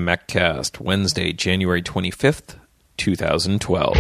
MacCast, Wednesday, January 25th, 2012.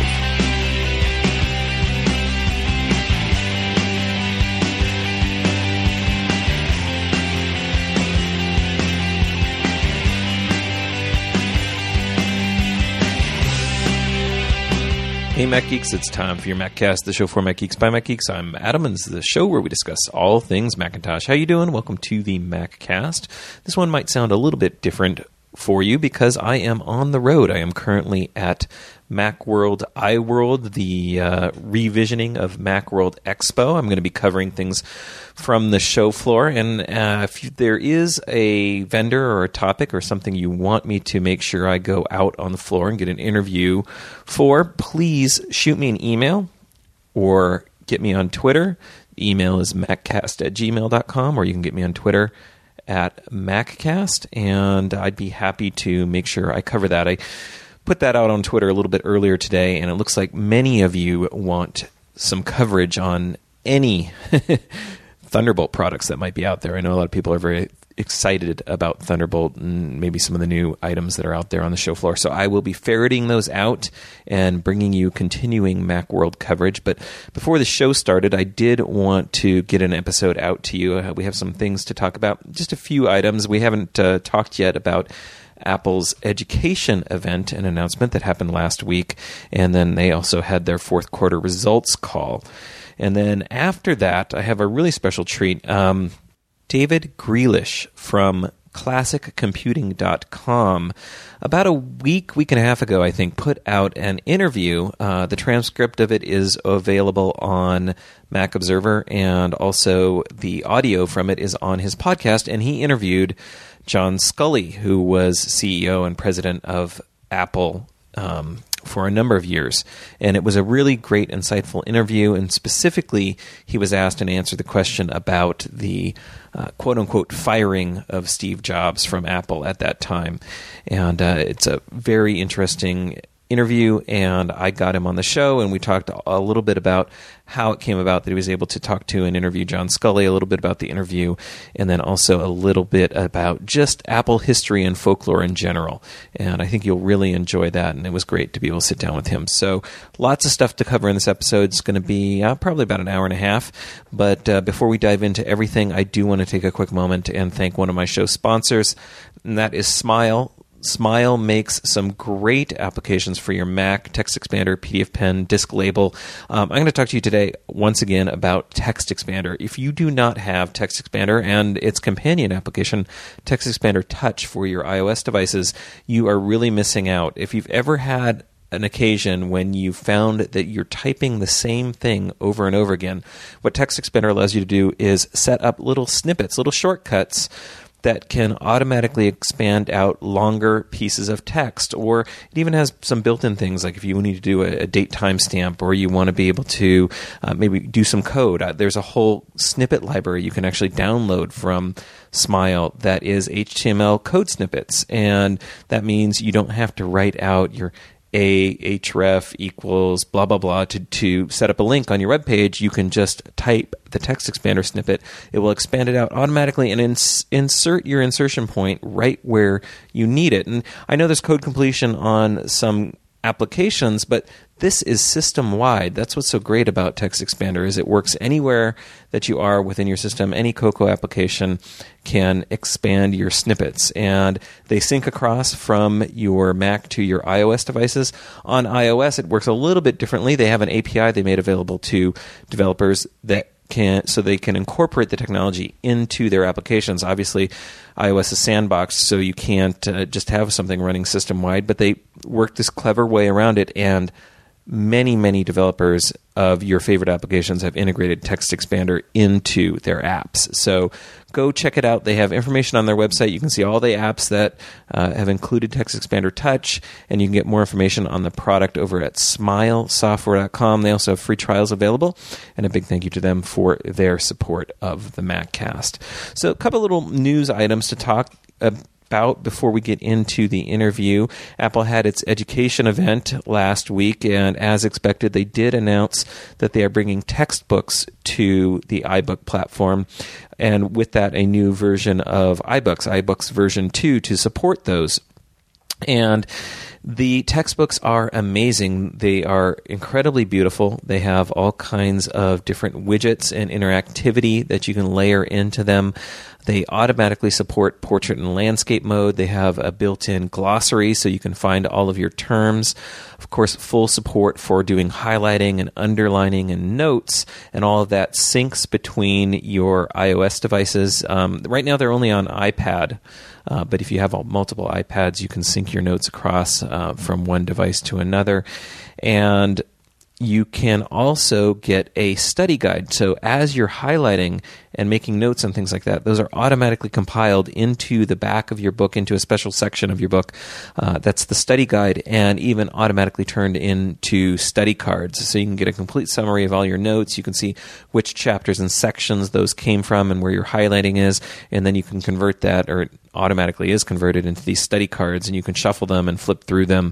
Hey Mac Geeks, it's time for your MacCast, the show for Mac Geeks by Mac Geeks. I'm Adam, and this is the show where we discuss all things Macintosh. How you doing? Welcome to the MacCast. This one might sound a little bit different for you because I am on the road. I am currently at Macworld iWorld, the revisioning of Macworld Expo. I'm going to be covering things from the show floor, and if there is a vendor or a topic or something you want me to make sure I go out on the floor and get an interview for, please shoot me an email or get me on Twitter. The email is maccast@gmail.com, or you can get me on Twitter at MacCast, and I'd be happy to make sure I cover that. I put that out on Twitter a little bit earlier today, and it looks like many of you want some coverage on any Thunderbolt products that might be out there. I know a lot of people are very excited about Thunderbolt and maybe some of the new items that are out there on the show floor. So I will be ferreting those out and bringing you continuing Macworld coverage. But before the show started, I did want to get an episode out to you. We have some things to talk about, just a few items. We haven't talked yet about Apple's education event, an announcement that happened last week, and then they also had their fourth quarter results call. And then after that, I have a really special treat. David Grealish from ClassicComputing.com, about a week and a half ago, I think, put out an interview. The transcript of it is available on Mac Observer, and also the audio from it is on his podcast, and he interviewed John Sculley, who was CEO and president of Apple for a number of years. And it was a really great, insightful interview, and specifically, he was asked and answered the question about the quote-unquote firing of Steve Jobs from Apple at that time. And it's a very interesting interview, and I got him on the show, and we talked a little bit about how it came about that he was able to talk to and interview John Sculley, a little bit about the interview, and then also a little bit about just Apple history and folklore in general. And I think you'll really enjoy that, and it was great to be able to sit down with him. So lots of stuff to cover in this episode. It's going to be probably about an hour and a half, but before we dive into everything, I do want to take a quick moment and thank one of my show sponsors, and that is Smile. Smile makes some great applications for your Mac, Text Expander, PDF Pen, Disk Label. I'm going to talk to you today once again about Text Expander. If you do not have Text Expander and its companion application, Text Expander Touch for your iOS devices, you are really missing out. If you've ever had an occasion when you found that you're typing the same thing over and over again, what Text Expander allows you to do is set up little snippets, little shortcuts that can automatically expand out longer pieces of text. Or it even has some built-in things, like if you need to do a date timestamp, or you want to be able to maybe do some code. There's a whole snippet library you can actually download from Smile that is HTML code snippets. And that means you don't have to write out your href equals blah, blah, blah to set up a link on your web page. You can just type the Text Expander snippet. It will expand it out automatically and insert your insertion point right where you need it. And I know there's code completion on some applications, but this is system-wide. That's what's so great about Text Expander, is it works anywhere that you are within your system. Any Cocoa application can expand your snippets, and they sync across from your Mac to your iOS devices. On iOS, it works a little bit differently. They have an API they made available to developers that so they can incorporate the technology into their applications. Obviously, iOS is sandboxed, so you can't just have something running system-wide, but they work this clever way around it, and many developers of your favorite applications have integrated Text Expander into their apps. So go check it out. They have information on their website. You can see all the apps that have included Text Expander Touch, and you can get more information on the product over at smilesoftware.com. They also have free trials available, and a big thank you to them for their support of the MacCast. So a couple little news items to talk about before we get into the interview. Apple had its education event last week, and as expected, they did announce that they are bringing textbooks to the iBook platform, and with that, a new version of iBooks version 2, to support those. And the textbooks are amazing. They are incredibly beautiful. They have all kinds of different widgets and interactivity that you can layer into them. They automatically support portrait and landscape mode. They have a built-in glossary so you can find all of your terms. Of course, full support for doing highlighting and underlining and notes, and all of that syncs between your iOS devices. Right now they're only on iPad, but if you have multiple iPads, you can sync your notes across from one device to another. And you can also get a study guide. So as you're highlighting and making notes and things like that, those are automatically compiled into the back of your book, into a special section of your book. That's the study guide, and even automatically turned into study cards. So you can get a complete summary of all your notes. You can see which chapters and sections those came from and where your highlighting is, and then you can convert that, or it automatically is converted into these study cards, and you can shuffle them and flip through them.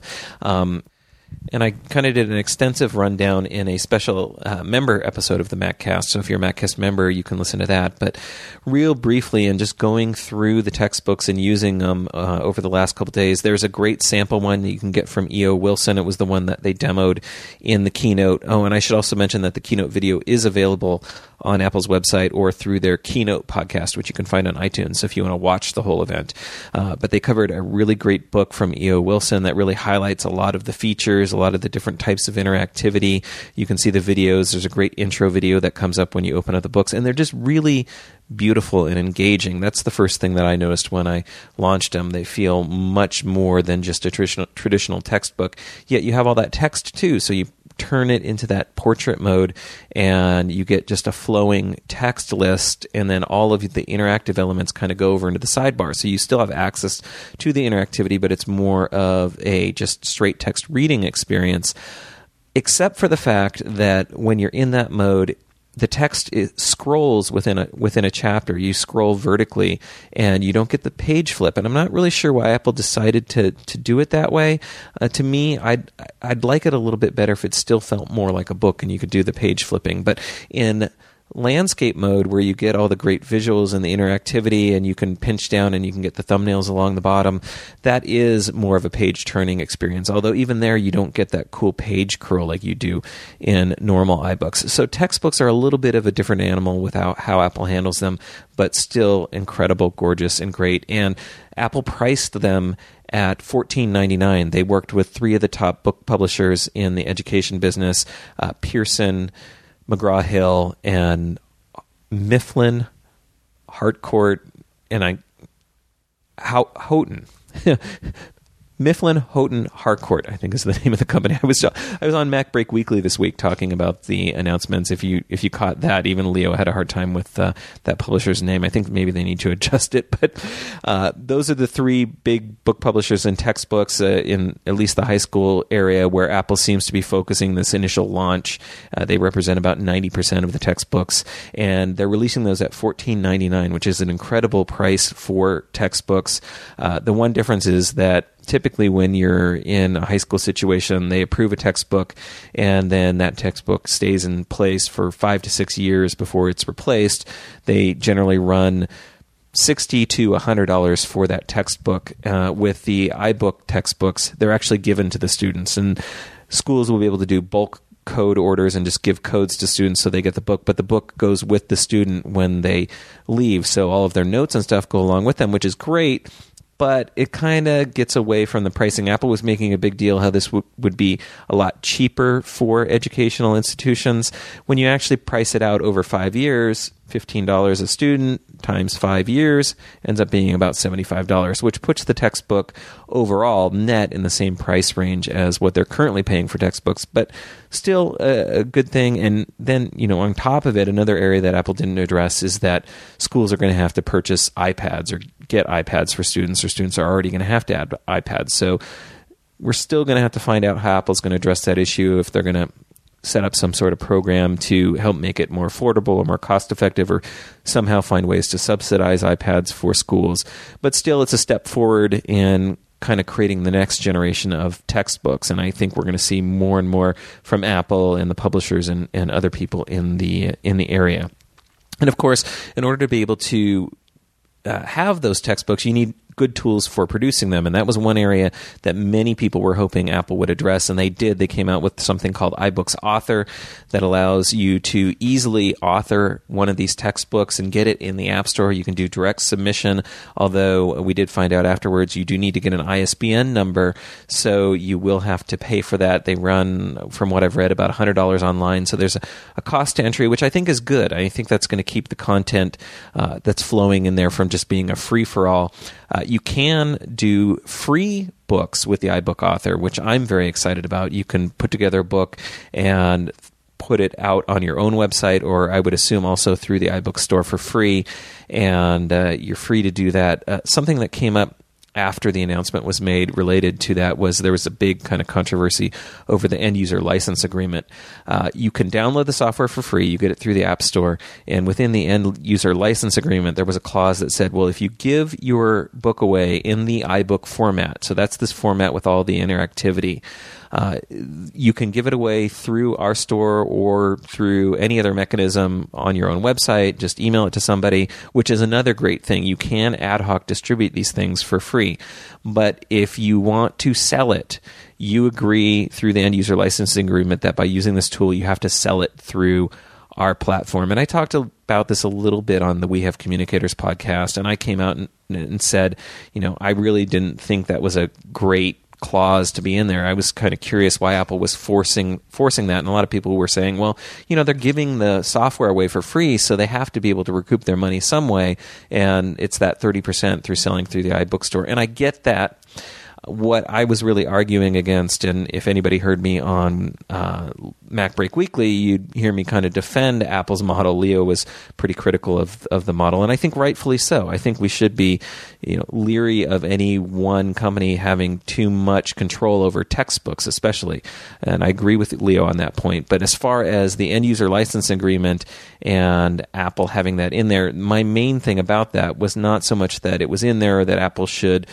And I kind of did an extensive rundown in a special member episode of the MacCast. So if you're a MacCast member, you can listen to that. But real briefly, and just going through the textbooks and using them over the last couple of days, there's a great sample one that you can get from E.O. Wilson. It was the one that they demoed in the keynote. Oh, and I should also mention that the keynote video is available on Apple's website or through their Keynote podcast, which you can find on iTunes if you want to watch the whole event. But they covered a really great book from E.O. Wilson that really highlights a lot of the features, a lot of the different types of interactivity. You can see the videos. There's a great intro video that comes up when you open up the books, and they're just really beautiful and engaging. That's the first thing that I noticed when I launched them. They feel much more than just a traditional textbook, yet you have all that text too, so you turn it into that portrait mode and you get just a flowing text list, and then all of the interactive elements kind of go over into the sidebar. So you still have access to the interactivity, but it's more of a just straight text reading experience, except for the fact that when you're in that mode, the text scrolls within a chapter. You scroll vertically, and you don't get the page flip. And I'm not really sure why Apple decided to do it that way. To me, I'd like it a little bit better if it still felt more like a book and you could do the page flipping. But in landscape mode, where you get all the great visuals and the interactivity, and you can pinch down and you can get the thumbnails along the bottom, that is more of a page turning experience. Although even there, you don't get that cool page curl like you do in normal iBooks. So textbooks are a little bit of a different animal with how Apple handles them, but still incredible, gorgeous, and great. And Apple priced them at $14.99. They worked with 3 of the top book publishers in the education business, Pearson, McGraw-Hill, and Mifflin, Harcourt, and Houghton. Mifflin, Houghton, Harcourt, I think is the name of the company. I was on Mac Break Weekly this week talking about the announcements. If you caught that, even Leo had a hard time with that publisher's name. I think maybe they need to adjust it. But those are the 3 big book publishers and textbooks in at least the high school area where Apple seems to be focusing this initial launch. They represent about 90% of the textbooks, and they're releasing those at $14.99, which is an incredible price for textbooks. The one difference is that typically when you're in a high school situation, they approve a textbook, and then that textbook stays in place for 5 to 6 years before it's replaced. They generally run $60 to $100 for that textbook. With the iBook textbooks, they're actually given to the students, and schools will be able to do bulk code orders and just give codes to students so they get the book, but the book goes with the student when they leave. So all of their notes and stuff go along with them, which is great. But it kind of gets away from the pricing. Apple was making a big deal how this would be a lot cheaper for educational institutions. When you actually price it out over 5 years, $15 a student times 5 years ends up being about $75, which puts the textbook overall net in the same price range as what they're currently paying for textbooks, but still a good thing. And then, on top of it, another area that Apple didn't address is that schools are going to have to purchase iPads or get iPads for students, or students are already going to have to add iPads. So we're still going to have to find out how Apple's going to address that issue, if they're going to set up some sort of program to help make it more affordable or more cost-effective, or somehow find ways to subsidize iPads for schools. But still, it's a step forward in kind of creating the next generation of textbooks, and I think we're going to see more and more from Apple and the publishers and other people in the area. And of course, in order to be able to have those textbooks, you need good tools for producing them. And that was one area that many people were hoping Apple would address, and they did. They came out with something called iBooks Author that allows you to easily author one of these textbooks and get it in the App Store. You can do direct submission, although we did find out afterwards you do need to get an ISBN number, so you will have to pay for that. They run, from what I've read, about $100 online, so there's a cost to entry, which I think is good. I think that's going to keep the content that's flowing in there from just being a free-for-all. You can do free books with the iBook Author, which I'm very excited about. You can put together a book and put it out on your own website, or I would assume also through the iBook store for free, and you're free to do that. Something that came up after the announcement was made related to that was there was a big kind of controversy over the end-user license agreement. You can download the software for free. You get it through the App Store. And within the end-user license agreement, there was a clause that said, well, if you give your book away in the iBook format, so that's this format with all the interactivity, you can give it away through our store or through any other mechanism on your own website. Just email it to somebody, which is another great thing. You can ad hoc distribute these things for free. But if you want to sell it, you agree through the end-user licensing agreement that by using this tool, you have to sell it through our platform. And I talked about this a little bit on the We Have Communicators podcast, and I came out and said, I really didn't think that was a great clause to be in there. I was kind of curious why Apple was forcing that, and a lot of people were saying, well, they're giving the software away for free, so they have to be able to recoup their money some way, and it's that 30% through selling through the iBook store. And I get that. What I was really arguing against, and if anybody heard me on MacBreak Weekly, you'd hear me kind of defend Apple's model. Leo was pretty critical of the model, and I think rightfully so. I think we should be leery of any one company having too much control over textbooks, especially. And I agree with Leo on that point. But as far as the end-user license agreement and Apple having that in there, my main thing about that was not so much that it was in there or that Apple should,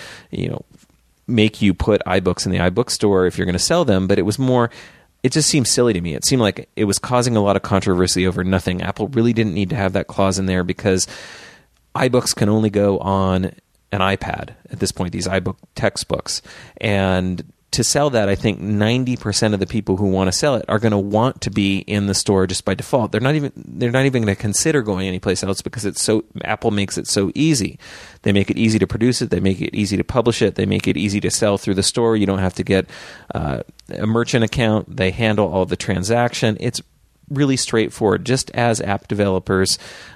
make you put iBooks in the iBook store if you're going to sell them, but it was more, it just seemed silly to me. It seemed like it was causing a lot of controversy over nothing. Apple really didn't need to have that clause in there because iBooks can only go on an iPad at this point, these iBook textbooks. And to sell that, I think 90% of the people who want to sell it are going to want to be in the store just by default. They're not even going to consider going anyplace else because Apple makes it so easy. They make it easy to produce it. They make it easy to publish it. They make it easy to sell through the store. You don't have to get a merchant account. They handle all the transaction. It's really straightforward. Just as app developers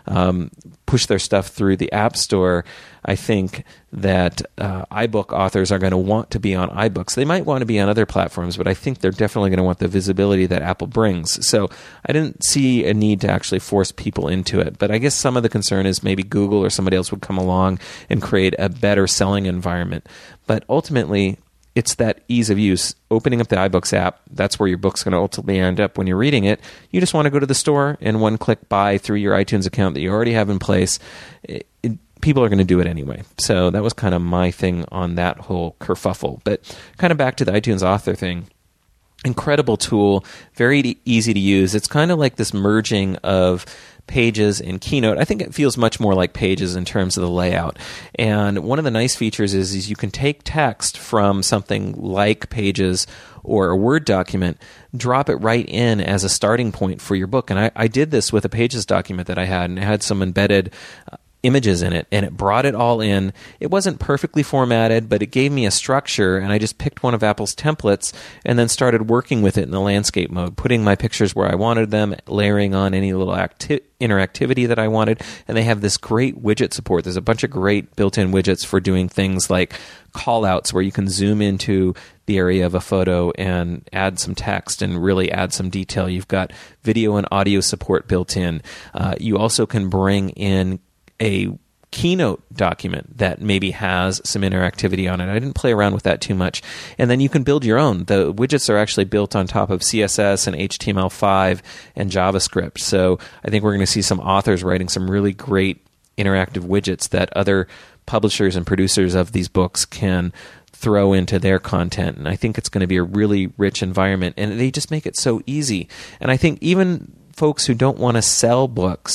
push their stuff through the App Store, I think that iBook authors are going to want to be on iBooks. They might want to be on other platforms, but I think they're definitely going to want the visibility that Apple brings. So I didn't see a need to actually force people into it. But I guess some of the concern is maybe Google or somebody else would come along and create a better selling environment. But ultimately, it's that ease of use. Opening up the iBooks app, that's where your book's going to ultimately end up when you're reading it. You just want to go to the store and one-click buy through your iTunes account that you already have in place. People are going to do it anyway. So that was kind of my thing on that whole kerfuffle. But kind of back to the iTunes Author thing. Incredible tool, very easy to use. It's kind of like this merging of Pages and Keynote. I think it feels much more like Pages in terms of the layout. And one of the nice features is you can take text from something like Pages or a Word document, drop it right in as a starting point for your book. And I did this with a Pages document that I had, and it had some embedded images in it, and it brought it all in. It wasn't perfectly formatted, but it gave me a structure, and I just picked one of Apple's templates and then started working with it in the landscape mode, putting my pictures where I wanted them, layering on any little interactivity that I wanted, and they have this great widget support. There's a bunch of great built-in widgets for doing things like call-outs where you can zoom into the area of a photo and add some text and really add some detail. You've got video and audio support built in. You also can bring in a Keynote document that maybe has some interactivity on it. I didn't play around with that too much. And then you can build your own. The widgets are actually built on top of CSS and HTML5 and JavaScript. So I think we're going to see some authors writing some really great interactive widgets that other publishers and producers of these books can throw into their content. And I think it's going to be a really rich environment. And they just make it so easy. And I think even folks who don't want to sell books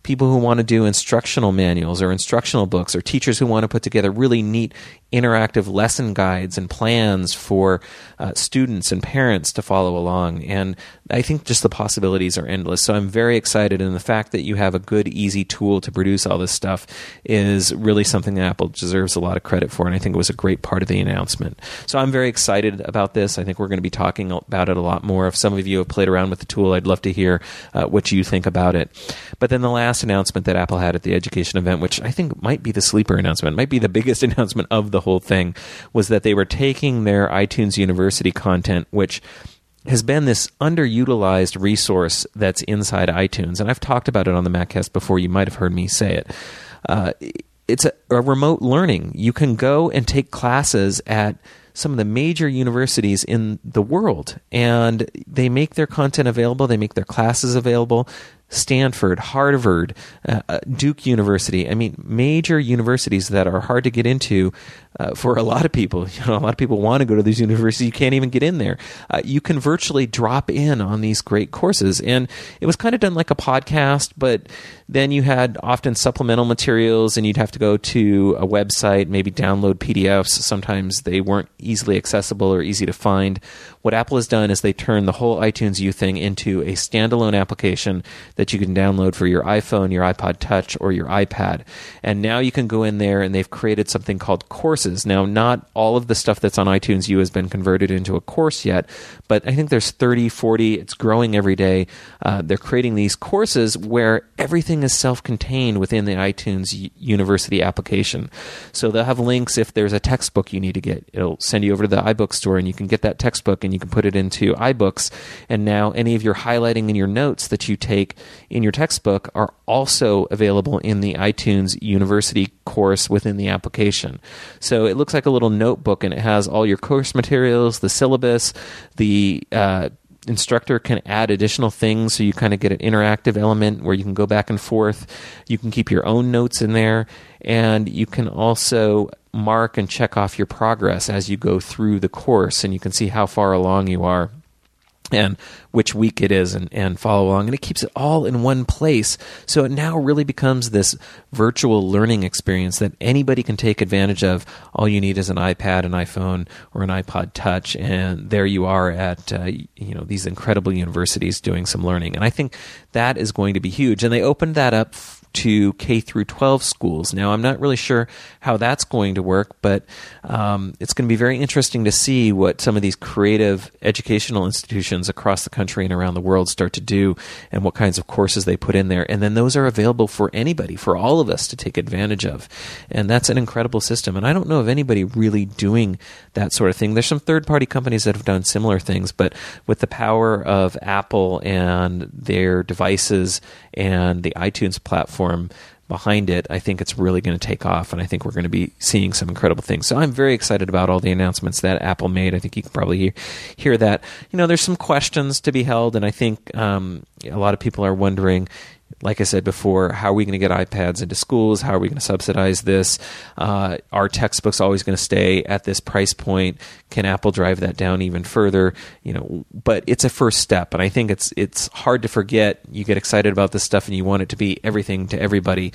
people who want to do instructional manuals or instructional books, or teachers who want to put together really neat interactive lesson guides and plans for students and parents to follow along. And I think just the possibilities are endless. So I'm very excited, and the fact that you have a good, easy tool to produce all this stuff is really something that Apple deserves a lot of credit for, and I think it was a great part of the announcement. So I'm very excited about this. I think we're going to be talking about it a lot more. If some of you have played around with the tool, I'd love to hear what you think about it. But then the last announcement that Apple had at the education event, which I think might be the sleeper announcement, might be the biggest announcement of the whole thing, was that they were taking their iTunes University content, which has been this underutilized resource that's inside iTunes. And I've talked about it on the Maccast before. You might have heard me say it. It's a remote learning. You can go and take classes at some of the major universities in the world, and they make their content available. They make their classes available. Stanford, Harvard, Duke University. I mean, major universities that are hard to get into for a lot of people. A lot of people want to go to these universities. You can't even get in there. You can virtually drop in on these great courses. And it was kind of done like a podcast, but then you had often supplemental materials, and you'd have to go to a website, maybe download PDFs. Sometimes they weren't easily accessible or easy to find. What Apple has done is they turned the whole iTunes U thing into a standalone application that you can download for your iPhone, your iPod Touch, or your iPad. And now you can go in there, and they've created something called courses. Now, not all of the stuff that's on iTunes U has been converted into a course yet, but I think there's 30, 40. It's growing every day. They're creating these courses where everything is self-contained within the iTunes University application. So they'll have links if there's a textbook you need to get. It'll send you over to the iBook store, and you can get that textbook, and you can put it into iBooks. And now any of your highlighting and your notes that you take in your textbook are also available in the iTunes University course within the application. So it looks like a little notebook, and it has all your course materials, the syllabus, the instructor can add additional things, so you kind of get an interactive element where you can go back and forth. You can keep your own notes in there, and you can also mark and check off your progress as you go through the course, and you can see how far along you are and which week it is, and follow along. And it keeps it all in one place. So it now really becomes this virtual learning experience that anybody can take advantage of. All you need is an iPad, an iPhone, or an iPod Touch, and there you are at these incredible universities doing some learning. And I think that is going to be huge. And they opened that up to K through 12 schools. Now, I'm not really sure how that's going to work, but it's going to be very interesting to see what some of these creative educational institutions across the country and around the world start to do, and what kinds of courses they put in there. And then those are available for anybody, for all of us to take advantage of. And that's an incredible system. And I don't know of anybody really doing that sort of thing. There's some third-party companies that have done similar things, but with the power of Apple and their devices and the iTunes platform behind it, I think it's really going to take off, and I think we're going to be seeing some incredible things. So I'm very excited about all the announcements that Apple made. I think you can probably hear that. There's some questions to be held, and I think a lot of people are wondering, like I said before, how are we going to get iPads into schools? How are we going to subsidize this? Are textbooks always going to stay at this price point? Can Apple drive that down even further? But it's a first step, and I think it's hard to forget. You get excited about this stuff, and you want it to be everything to everybody.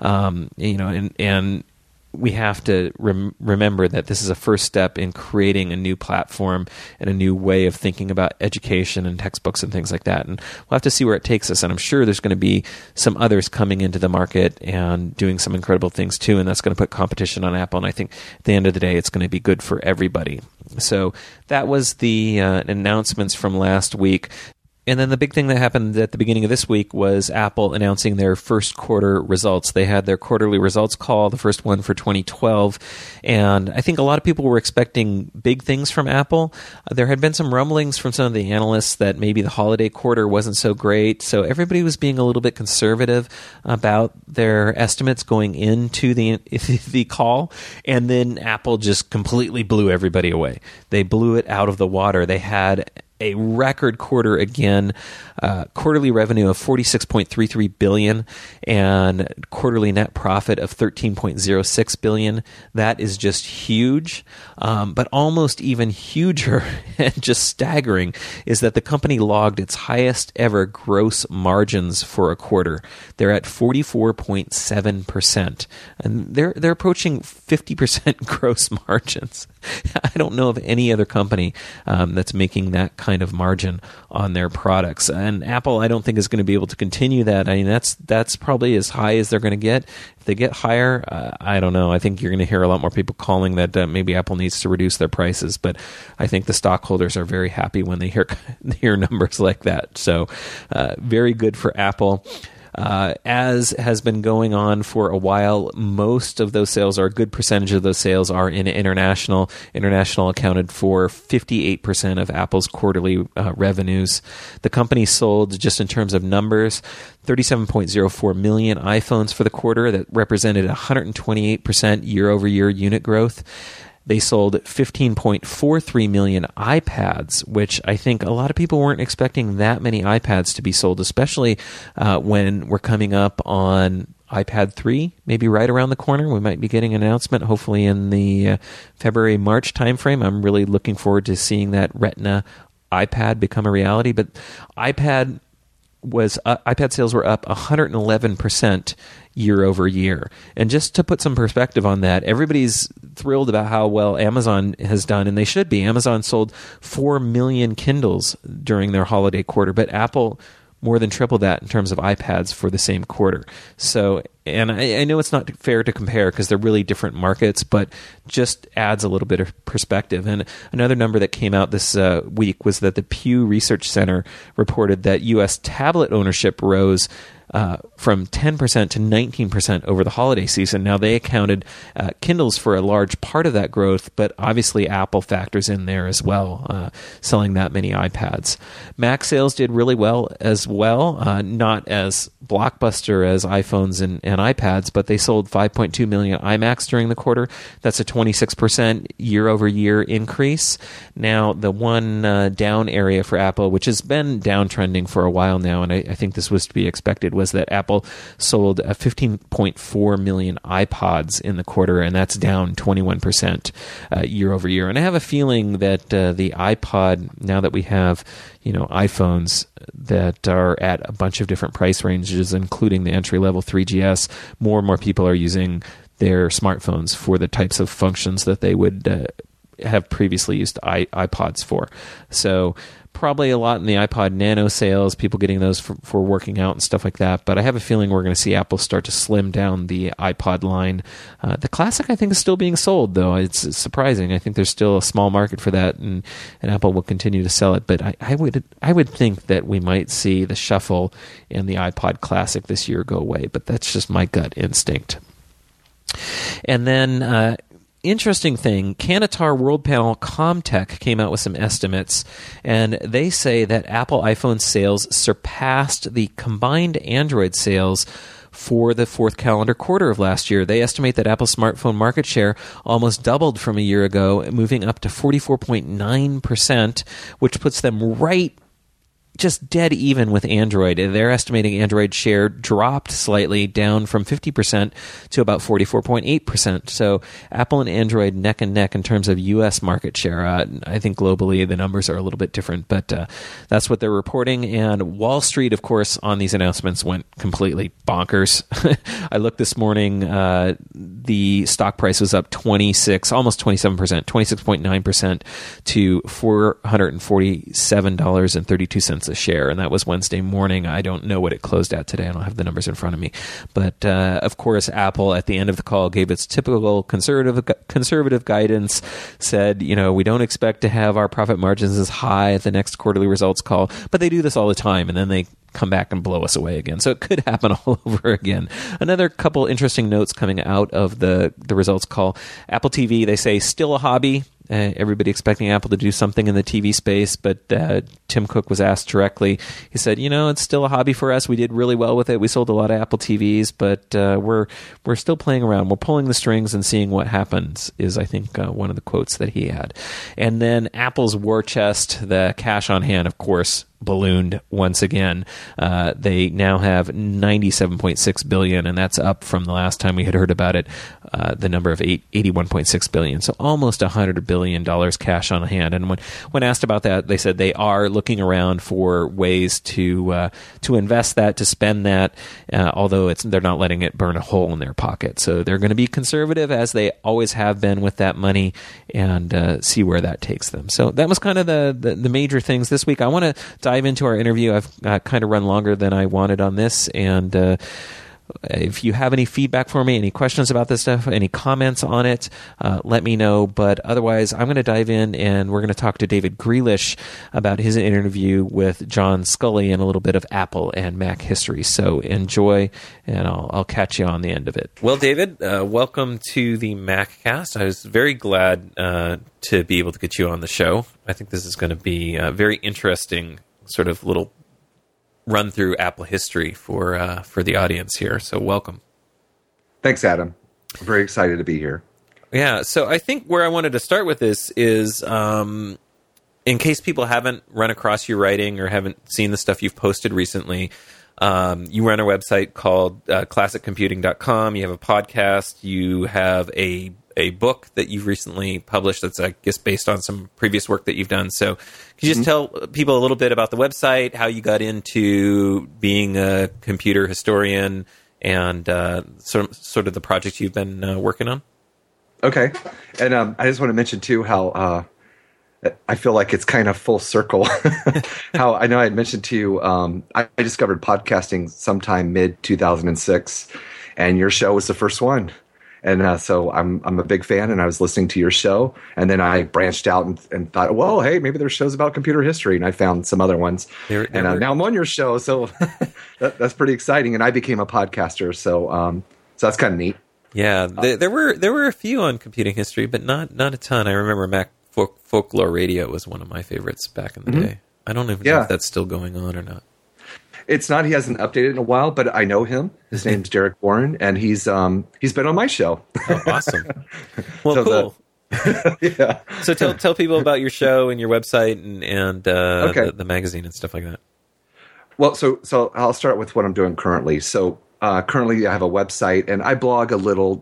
And we have to remember that this is a first step in creating a new platform and a new way of thinking about education and textbooks and things like that. And we'll have to see where it takes us. And I'm sure there's going to be some others coming into the market and doing some incredible things too. And that's going to put competition on Apple. And I think at the end of the day, it's going to be good for everybody. So that was the announcements from last week. And then the big thing that happened at the beginning of this week was Apple announcing their first quarter results. They had their quarterly results call, the first one for 2012. And I think a lot of people were expecting big things from Apple. There had been some rumblings from some of the analysts that maybe the holiday quarter wasn't so great. So everybody was being a little bit conservative about their estimates going into the call. And then Apple just completely blew everybody away. They blew it out of the water. They had a record quarter again, quarterly revenue of $46.33 billion and quarterly net profit of $13.06 billion. That is just huge, but almost even huger and just staggering is that the company logged its highest ever gross margins for a quarter. They're at 44.7%, and they're approaching 50% gross margins. I don't know of any other company that's making that kind of margin on their products. And Apple, I don't think, is going to be able to continue that. I mean, that's probably as high as they're going to get. If they get higher, I don't know. I think you're going to hear a lot more people calling that maybe Apple needs to reduce their prices. But I think the stockholders are very happy when they hear numbers like that. So very good for Apple. As has been going on for a while, most of those sales, or a good percentage of those sales, are in international. International accounted for 58% of Apple's quarterly revenues. The company sold, just in terms of numbers, 37.04 million iPhones for the quarter. That represented 128% year-over-year unit growth. They sold 15.43 million iPads, which I think a lot of people weren't expecting that many iPads to be sold, especially when we're coming up on iPad 3, maybe right around the corner. We might be getting an announcement, hopefully in the February-March timeframe. I'm really looking forward to seeing that Retina iPad become a reality. But iPad sales were up 111% year over year. And just to put some perspective on that, everybody's thrilled about how well Amazon has done, and they should be. Amazon sold 4 million Kindles during their holiday quarter, but Apple more than tripled that in terms of iPads for the same quarter. So, and I know it's not fair to compare because they're really different markets, but just adds a little bit of perspective. And another number that came out this week was that the Pew Research Center reported that U.S. tablet ownership rose from 10% to 19% over the holiday season. Now, they accounted Kindles for a large part of that growth, but obviously Apple factors in there as well, selling that many iPads. Mac sales did really well as well, not as blockbuster as iPhones and iPads, but they sold 5.2 million iMacs during the quarter. That's a 26% year-over-year increase. Now, the one down area for Apple, which has been downtrending for a while now, and I think this was to be expected, was that Apple sold 15.4 million iPods in the quarter, and that's down 21% year over year. And I have a feeling that the iPod, now that we have iPhones that are at a bunch of different price ranges, including the entry-level 3GS, more and more people are using their smartphones for the types of functions that they would have previously used iPods for. So probably a lot in the iPod Nano sales, people getting those for working out and stuff like that. But I have a feeling we're going to see Apple start to slim down the iPod line. The Classic, I think, is still being sold, though. It's surprising. I think there's still a small market for that, and Apple will continue to sell it. But I would think that we might see the Shuffle and the iPod Classic this year go away. But that's just my gut instinct. And then interesting thing, Canatar World Panel Comtech came out with some estimates, and they say that Apple iPhone sales surpassed the combined Android sales for the fourth calendar quarter of last year. They estimate that Apple's smartphone market share almost doubled from a year ago, moving up to 44.9%, which puts them right just dead even with Android. They're estimating Android share dropped slightly, down from 50% to about 44.8%. So Apple and Android neck and neck in terms of U.S. market share. I think globally the numbers are a little bit different, but that's what they're reporting. And Wall Street, of course, on these announcements went completely bonkers. I looked this morning, the stock price was up almost 27%, 26.9% to $447.32 a share, and that was Wednesday morning. I don't know what it closed at today. I don't have the numbers in front of me. But of course, Apple at the end of the call gave its typical conservative guidance, said, we don't expect to have our profit margins as high at the next quarterly results call, but they do this all the time, and then they come back and blow us away again. So it could happen all over again. Another couple interesting notes coming out of the results call. Apple TV, they say, still a hobby. Everybody expecting Apple to do something in the TV space, but Tim Cook was asked directly. He said, it's still a hobby for us. We did really well with it. We sold a lot of Apple TVs, but we're still playing around. We're pulling the strings and seeing what happens is, I think, one of the quotes that he had. And then Apple's war chest, the cash on hand, of course, ballooned once again. They now have $97.6 billion, and that's up from the last time we had heard about it, the number of $81.6 billion. So almost $100 billion cash on hand. And when asked about that, they said they are looking around for ways to invest that, to spend that, although they're not letting it burn a hole in their pocket. So they're going to be conservative, as they always have been with that money, and see where that takes them. So that was kind of the major things this week. I want to dive into our interview. I've kind of run longer than I wanted on this, and if you have any feedback for me, any questions about this stuff, any comments on it, let me know. But otherwise, I'm going to dive in, and we're going to talk to David Grealish about his interview with John Sculley and a little bit of Apple and Mac history. So enjoy, and I'll catch you on the end of it. Well, David, welcome to the MacCast. I was very glad to be able to get you on the show. I think this is going to be a very interesting sort of little run through Apple history for the audience here. So welcome. Thanks, Adam. I'm very excited to be here. Yeah. So I think where I wanted to start with this is, in case people haven't run across your writing or haven't seen the stuff you've posted recently, you run a website called classiccomputing.com. You have a podcast. You have a book that you've recently published that's, I guess, based on some previous work that you've done. So can you just tell people a little bit about the website, how you got into being a computer historian, and sort of the project you've been working on? Okay. And I just want to mention, too, how I feel like it's kind of full circle. How I know I had mentioned to you, I discovered podcasting sometime mid-2006, and your show was the first one. And so I'm a big fan, and I was listening to your show, and then I branched out and thought, well, hey, maybe there's shows about computer history, and I found some other ones. Now I'm on your show, so that's pretty exciting. And I became a podcaster, so that's kind of neat. Yeah, there were a few on computing history, but not a ton. I remember Mac Folklore Radio was one of my favorites back in the day. I don't even know if that's still going on or not. It's not. He hasn't updated in a while, but I know him. His name's Derek Warren, and he's been on my show. Oh, awesome. Well, cool. Yeah. So tell people about your show and your website and the magazine and stuff like that. Well, so I'll start with what I'm doing currently. So currently I have a website, and I blog a little.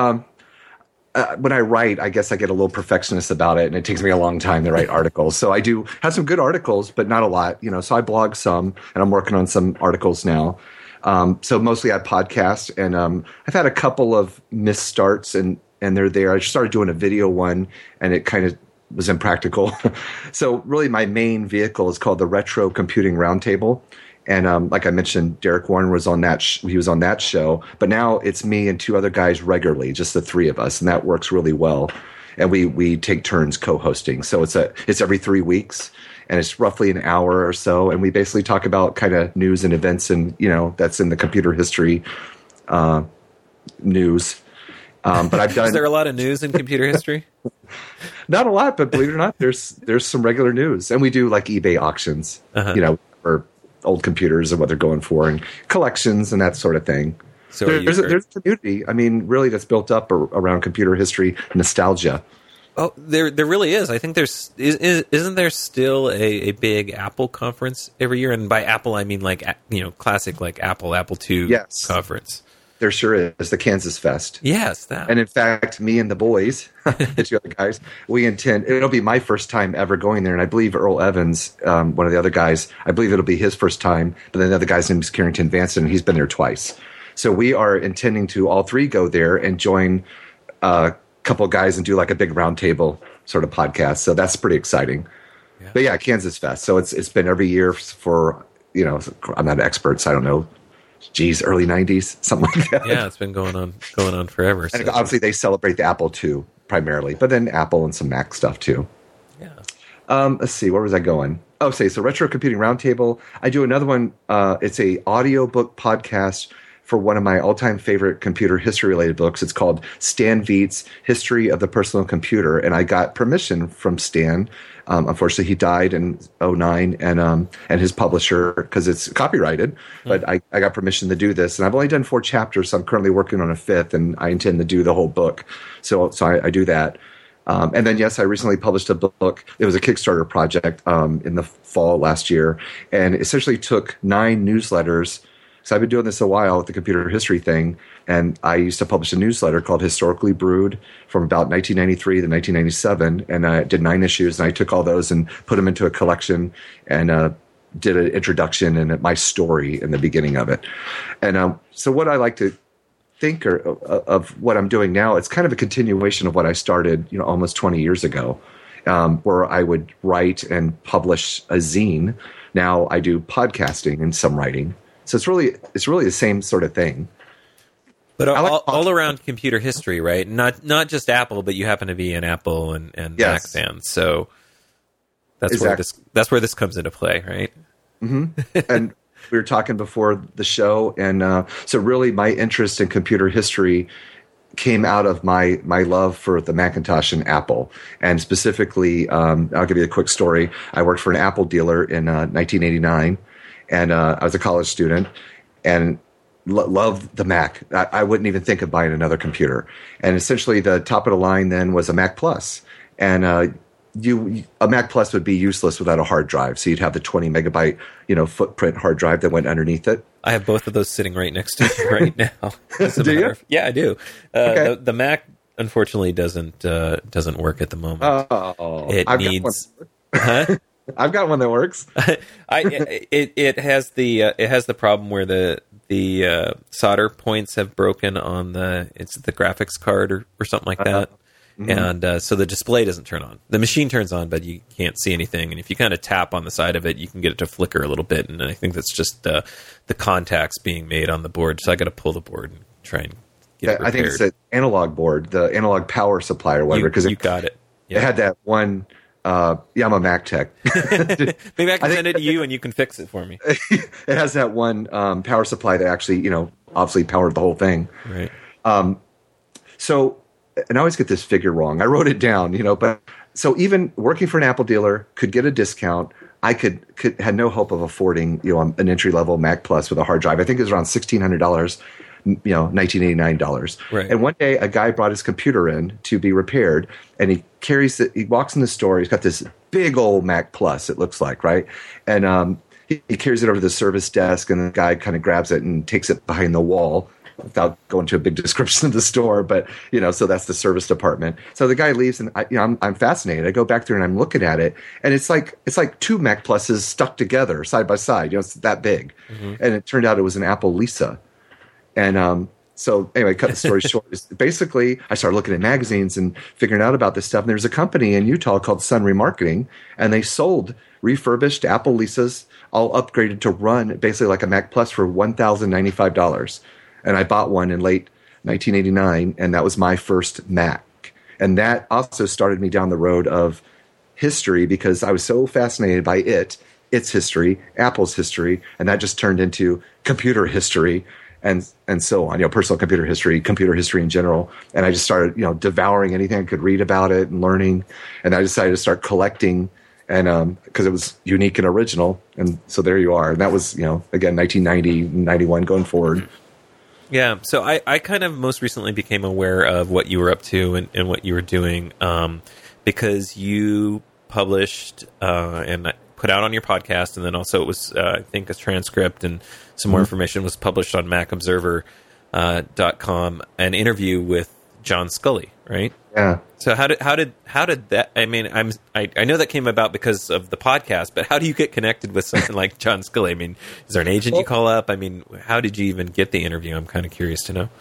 When I write, I guess I get a little perfectionist about it, and it takes me a long time to write articles. So I do have some good articles, but not a lot, So I blog some, and I'm working on some articles now. So mostly I podcast, and I've had a couple of misstarts, and they're there. I started doing a video one, and it kind of was impractical. So really my main vehicle is called the Retro Computing Roundtable. And like I mentioned, Derek Warren was on that. He was on that show, but now it's me and two other guys regularly, just the three of us, and that works really well. And we take turns co-hosting, so it's every 3 weeks, and it's roughly an hour or so, and we basically talk about kind of news and events, and that's in the computer history news. But I've done. Is there a lot of news in computer history? Not a lot, but believe it or not, there's some regular news, and we do like eBay auctions, for old computers and what they're going for, and collections and that sort of thing. So there's a community, really that's built up around computer history nostalgia. Oh, there really is. I think isn't there still a big Apple conference every year? And by Apple, I mean classic like Apple II conference. There sure is, the Kansas Fest. Yes, that. And in fact, me and the boys, the two other guys, it'll be my first time ever going there. And I believe Earl Evans, one of the other guys, I believe it'll be his first time. But then the other guy's name is Carrington Vanson, and he's been there twice. So we are intending to all three go there and join a couple of guys and do like a big roundtable sort of podcast. So that's pretty exciting. Yeah. But yeah, Kansas Fest. So it's been every year for, I'm not an expert, so I don't know. Early 90s, something like that. Yeah, it's been going on forever. And obviously they celebrate the Apple II primarily, but then Apple and some Mac stuff too. Yeah. Let's see, where was I going? Oh, so Retro Computing Roundtable. I do another one. It's a audiobook podcast for one of my all-time favorite computer history-related books. It's called Stan Viet's History of the Personal Computer, and I got permission from Stan. Unfortunately, he died in 2009, and his publisher, because it's copyrighted, but I got permission to do this. And I've only done 4 chapters, so I'm currently working on a 5th, and I intend to do the whole book. So I do that. And then, yes, I recently published a book. It was a Kickstarter project in the fall last year, and essentially took 9 newsletters. So I've been doing this a while with the computer history thing, and I used to publish a newsletter called Historically Brewed from about 1993 to 1997, and I did 9 issues, and I took all those and put them into a collection and did an introduction and my story in the beginning of it. And so what I like to think of what I'm doing now, it's kind of a continuation of what I started, almost 20 years ago, where I would write and publish a zine. Now I do podcasting and some writing. So it's really the same sort of thing. But all around computer history, right? Not just Apple, but you happen to be an Apple and Mac fan. So that's exactly where this comes into play, right? Mm-hmm. And we were talking before the show, and so really my interest in computer history came out of my love for the Macintosh and Apple. And specifically, I'll give you a quick story. I worked for an Apple dealer in 1989. And I was a college student and loved the Mac. I wouldn't even think of buying another computer. And essentially the top of the line then was a Mac Plus. And a Mac Plus would be useless without a hard drive. So you'd have the 20 megabyte, footprint hard drive that went underneath it. I have both of those sitting right next to me right now. Do you? Yeah, I do. Okay. The Mac unfortunately doesn't work at the moment. Oh, it needs. I've got one that works. It has the problem where the solder points have broken on the graphics card or something like that, and so the display doesn't turn on. The machine turns on, but you can't see anything. And if you kind of tap on the side of it, you can get it to flicker a little bit. And I think that's just the contacts being made on the board. So I got to pull the board and try and get it repaired. I think it's an analog board, the analog power supply or whatever. Because you got it. Yeah. It had that one. I'm a Mac tech. Maybe I can send it to you and you can fix it for me. It has that one power supply that actually, obviously powered the whole thing. Right. So, and I always get this figure wrong. I wrote it down, but so even working for an Apple dealer could get a discount. I had no hope of affording, an entry level Mac Plus with a hard drive. I think it was around $1,600. $1989. Right. And one day a guy brought his computer in to be repaired, and he walks in the store. He's got this big old Mac Plus, it looks like, right? And he carries it over to the service desk, and the guy kind of grabs it and takes it behind the wall without going to a big description of the store. But, so that's the service department. So the guy leaves, and I'm fascinated. I go back there and I'm looking at it, and it's like 2 Mac Pluses stuck together side by side. It's that big. Mm-hmm. And it turned out it was an Apple Lisa. And so anyway, cut the story short. Basically, I started looking at magazines and figuring out about this stuff. And there's a company in Utah called Sun Remarketing, and they sold refurbished Apple Lisas, all upgraded to run basically like a Mac Plus for $1,095. And I bought one in late 1989, and that was my first Mac. And that also started me down the road of history because I was so fascinated by its history, Apple's history, and that just turned into computer history. And so on, personal computer history in general. And I just started, devouring anything I could read about it and learning. And I decided to start collecting, and because it was unique and original. And so there you are. And that was, again, 1990, 91 going forward. Yeah. So I kind of most recently became aware of what you were up to and what you were doing because you published and put out on your podcast, and then also it was, I think, a transcript and some more information was published on MacObserver.com, an interview with John Scully, right? Yeah. So how did that? I mean, I know that came about because of the podcast, but how do you get connected with something like John Scully? I mean, is there an agent you call up? I mean, how did you even get the interview? I'm kind of curious to know.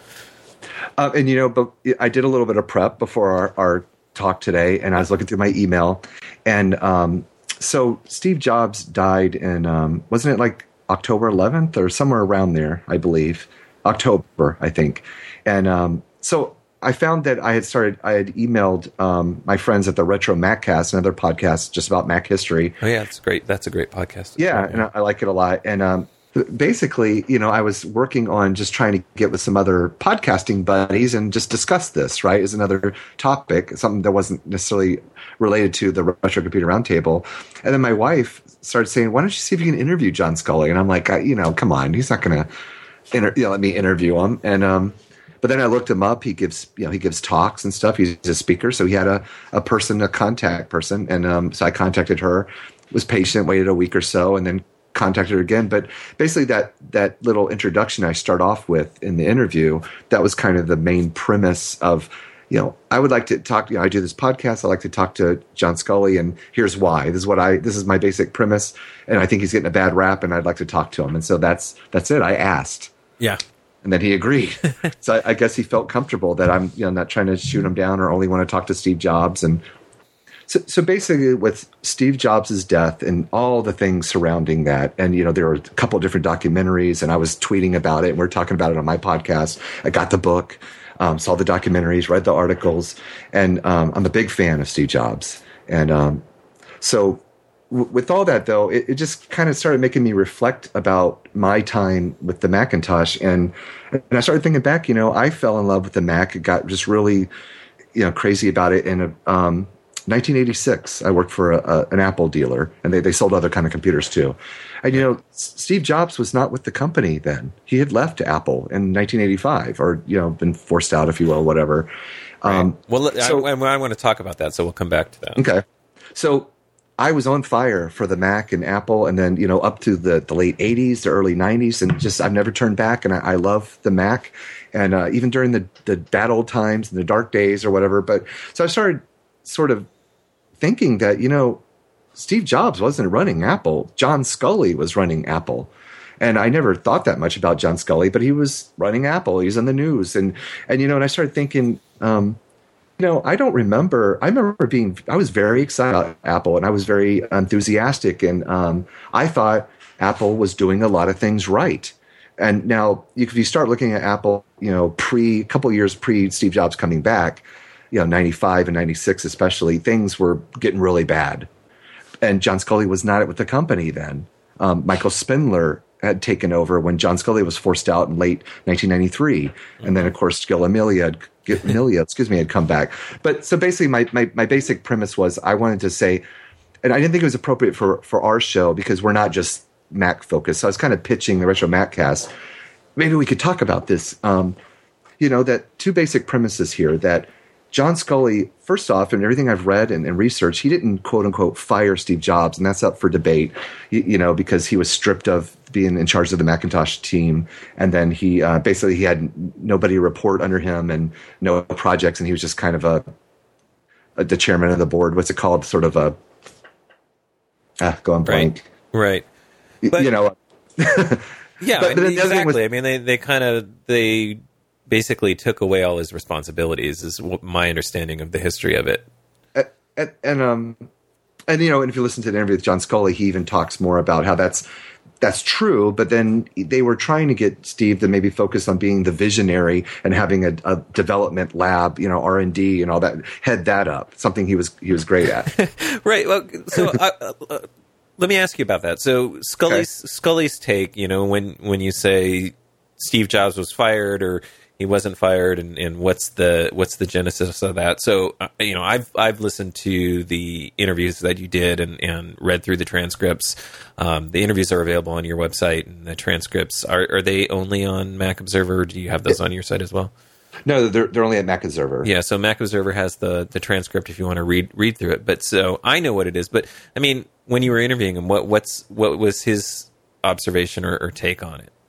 But I did a little bit of prep before our talk today, and I was looking through my email, and so Steve Jobs died in, wasn't it like October 11th or somewhere around there, I believe. October, I think. And so I found that I had emailed my friends at the Retro Maccast, another podcast just about Mac history. Oh yeah, that's great. That's a great podcast. Yeah, and I like it a lot. And basically, I was working on just trying to get with some other podcasting buddies and just discuss this, right, as another topic, something that wasn't necessarily related to the Retro Computer Roundtable. And then my wife started saying, why don't you see if you can interview John Scully? And I'm like, come on, he's not going to let me interview him. And but then I looked him up. He gives talks and stuff. He's a speaker, so he had a contact person, and so I contacted her. Was patient, waited a week or so, and then contacted her again. But basically, that little introduction I start off with in the interview, that was kind of the main premise of, I would like to talk. I do this podcast. I like to talk to John Scully, and here's why. This is my basic premise, and I think he's getting a bad rap, and I'd like to talk to him. And so that's it. I asked. Yeah. And then he agreed. So I guess he felt comfortable that I'm not trying to shoot him down or only want to talk to Steve Jobs. And so basically with Steve Jobs' death and all the things surrounding that, and there were a couple of different documentaries, and I was tweeting about it, and we're talking about it on my podcast. I got the book, saw the documentaries, read the articles, and I'm a big fan of Steve Jobs. And so with all that, though, it just kind of started making me reflect about my time with the Macintosh. And I started thinking back, I fell in love with the Mac. It got just really, crazy about it. In 1986, I worked for an Apple dealer, and they sold other kind of computers too. And, Steve Jobs was not with the company then. He had left Apple in 1985 or, been forced out, if you will, whatever. Right. I want to talk about that, so we'll come back to that. Okay. So I was on fire for the Mac and Apple, and then, up to the late 80s, the early 90s, and just I've never turned back, and I love the Mac, and even during the bad old times and the dark days or whatever. But so I started sort of thinking that, Steve Jobs wasn't running Apple. John Scully was running Apple. And I never thought that much about John Scully, but he was running Apple. He was in the news. And I started thinking, I don't remember. I was very excited about Apple, and I was very enthusiastic, and I thought Apple was doing a lot of things right. And now, if you start looking at Apple, a couple years pre Steve Jobs coming back, 95 and 96 especially, things were getting really bad. And John Scully was not with the company then. Michael Spindler had taken over when John Scully was forced out in late 1993, and then of course Gil Amelia had come back. But so basically, my basic premise was I wanted to say, and I didn't think it was appropriate for our show because we're not just Mac focused. So I was kind of pitching the Retro Maccast. Maybe we could talk about this. That two basic premises here that John Scully, first off, and everything I've read and researched, he didn't quote unquote fire Steve Jobs, and that's up for debate, because he was stripped of being in charge of the Macintosh team, and then he basically he had nobody report under him and no projects, and he was just kind of the chairman of the board. What's it called? Sort of going blank. Right. But, yeah, but exactly. They basically took away all his responsibilities, is my understanding of the history of it. And if you listen to the interview with John Scully, he even talks more about how that's true, but then they were trying to get Steve to maybe focus on being the visionary and having a development lab, R&D and all that, head that up, something he was great at. Right. Well, so let me ask you about that. So Scully's take, when you say Steve Jobs was fired or he wasn't fired, and what's the genesis of that? So I've listened to the interviews that you did and read through the transcripts. The interviews are available on your website, and the transcripts are they only on Mac Observer? Or do you have those on your site as well? No, they're only at Mac Observer. Yeah, so Mac Observer has the transcript if you want to read through it. But so I know what it is. But I mean, when you were interviewing him, what was his observation or take on it?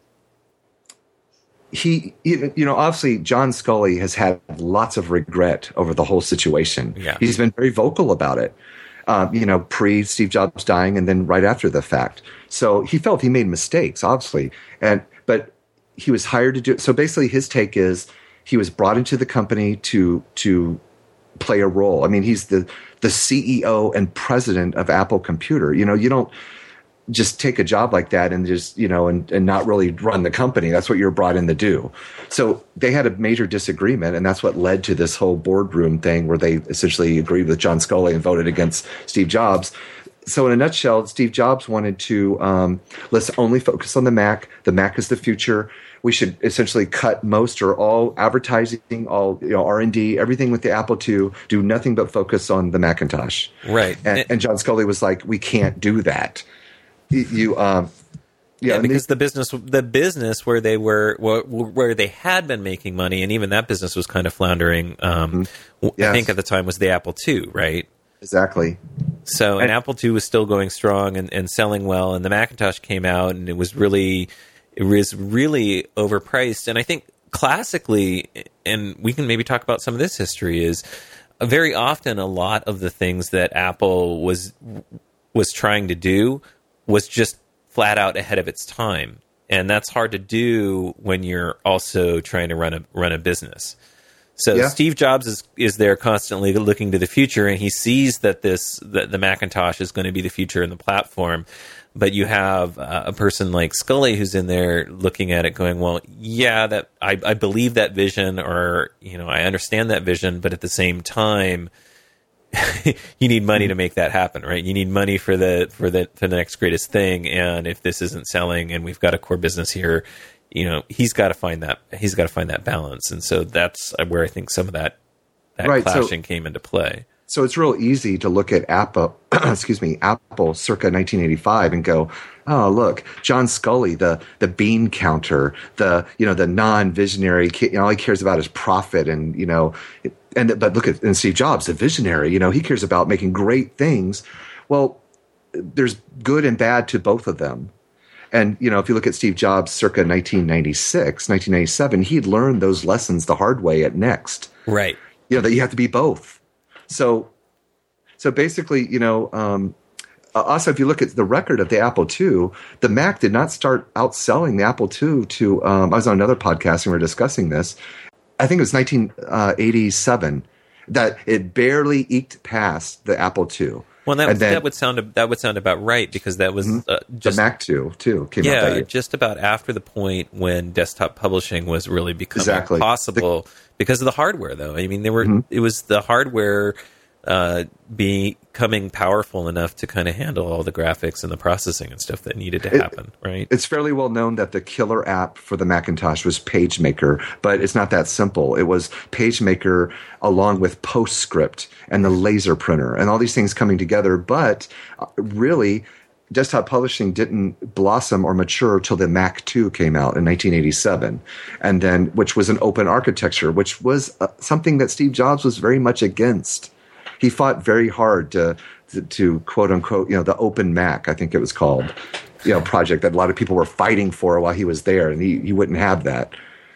He, obviously John Scully has had lots of regret over the whole situation. Yeah. He's been very vocal about it, pre Steve Jobs dying and then right after the fact. So he felt he made mistakes, obviously. But he was hired to do it. So basically his take is he was brought into the company to play a role. I mean, he's the CEO and president of Apple Computer. just take a job like that and just, and not really run the company. That's what you're brought in to do. So they had a major disagreement, and that's what led to this whole boardroom thing where they essentially agreed with John Sculley and voted against Steve Jobs. So in a nutshell, Steve Jobs wanted to, let's only focus on the Mac. The Mac is the future. We should essentially cut most or all advertising, all R&D, everything with the Apple II, do nothing but focus on the Macintosh. Right. And John Sculley was like, we can't do that. Because the business where they were where they had been making money, and even that business was kind of floundering. I think at the time was the Apple II, right? Exactly. So and Apple II was still going strong and selling well, and the Macintosh came out, and it was really overpriced. And I think classically, and we can maybe talk about some of this history, is very often a lot of the things that Apple was trying to do was just flat out ahead of its time, and that's hard to do when you're also trying to run a business. So Steve Jobs is there constantly looking to the future, and he sees that the Macintosh is going to be the future in the platform. But you have a person like Sculley who's in there looking at it, going, "Well, yeah, that I believe that vision, or I understand that vision, but at the same time." You need money to make that happen, right? You need money for the next greatest thing, and if this isn't selling, and we've got a core business here, he's got to find that balance, and so that's where I think some of that clashing came into play. So it's real easy to look at Apple, Apple circa 1985 and go, oh, look, John Sculley, the bean counter, the non-visionary, all he cares about is profit, but look at Steve Jobs, the visionary, he cares about making great things. Well, there's good and bad to both of them. And, if you look at Steve Jobs circa 1997, he'd learned those lessons the hard way at Next. Right. That you have to be both. So basically, also, if you look at the record of the Apple II, the Mac did not start outselling the Apple II to, I was on another podcast and we were discussing this. I think it was 1987 that it barely eked past the Apple II. Well, that would sound about right, because that was just the Mac II too came out that year. Just about after the point when desktop publishing was really becoming possible because of the hardware. Though I mean, it was the hardware becoming powerful enough to kind of handle all the graphics and the processing and stuff that needed to happen. Right? It's fairly well known that the killer app for the Macintosh was PageMaker, but it's not that simple. It was PageMaker along with PostScript and the laser printer and all these things coming together. But really, desktop publishing didn't blossom or mature till the Mac II came out in 1987, and then which was an open architecture, which was something that Steve Jobs was very much against. He fought very hard to quote unquote, the Open Mac, I think it was called, project that a lot of people were fighting for while he was there, and he wouldn't have that.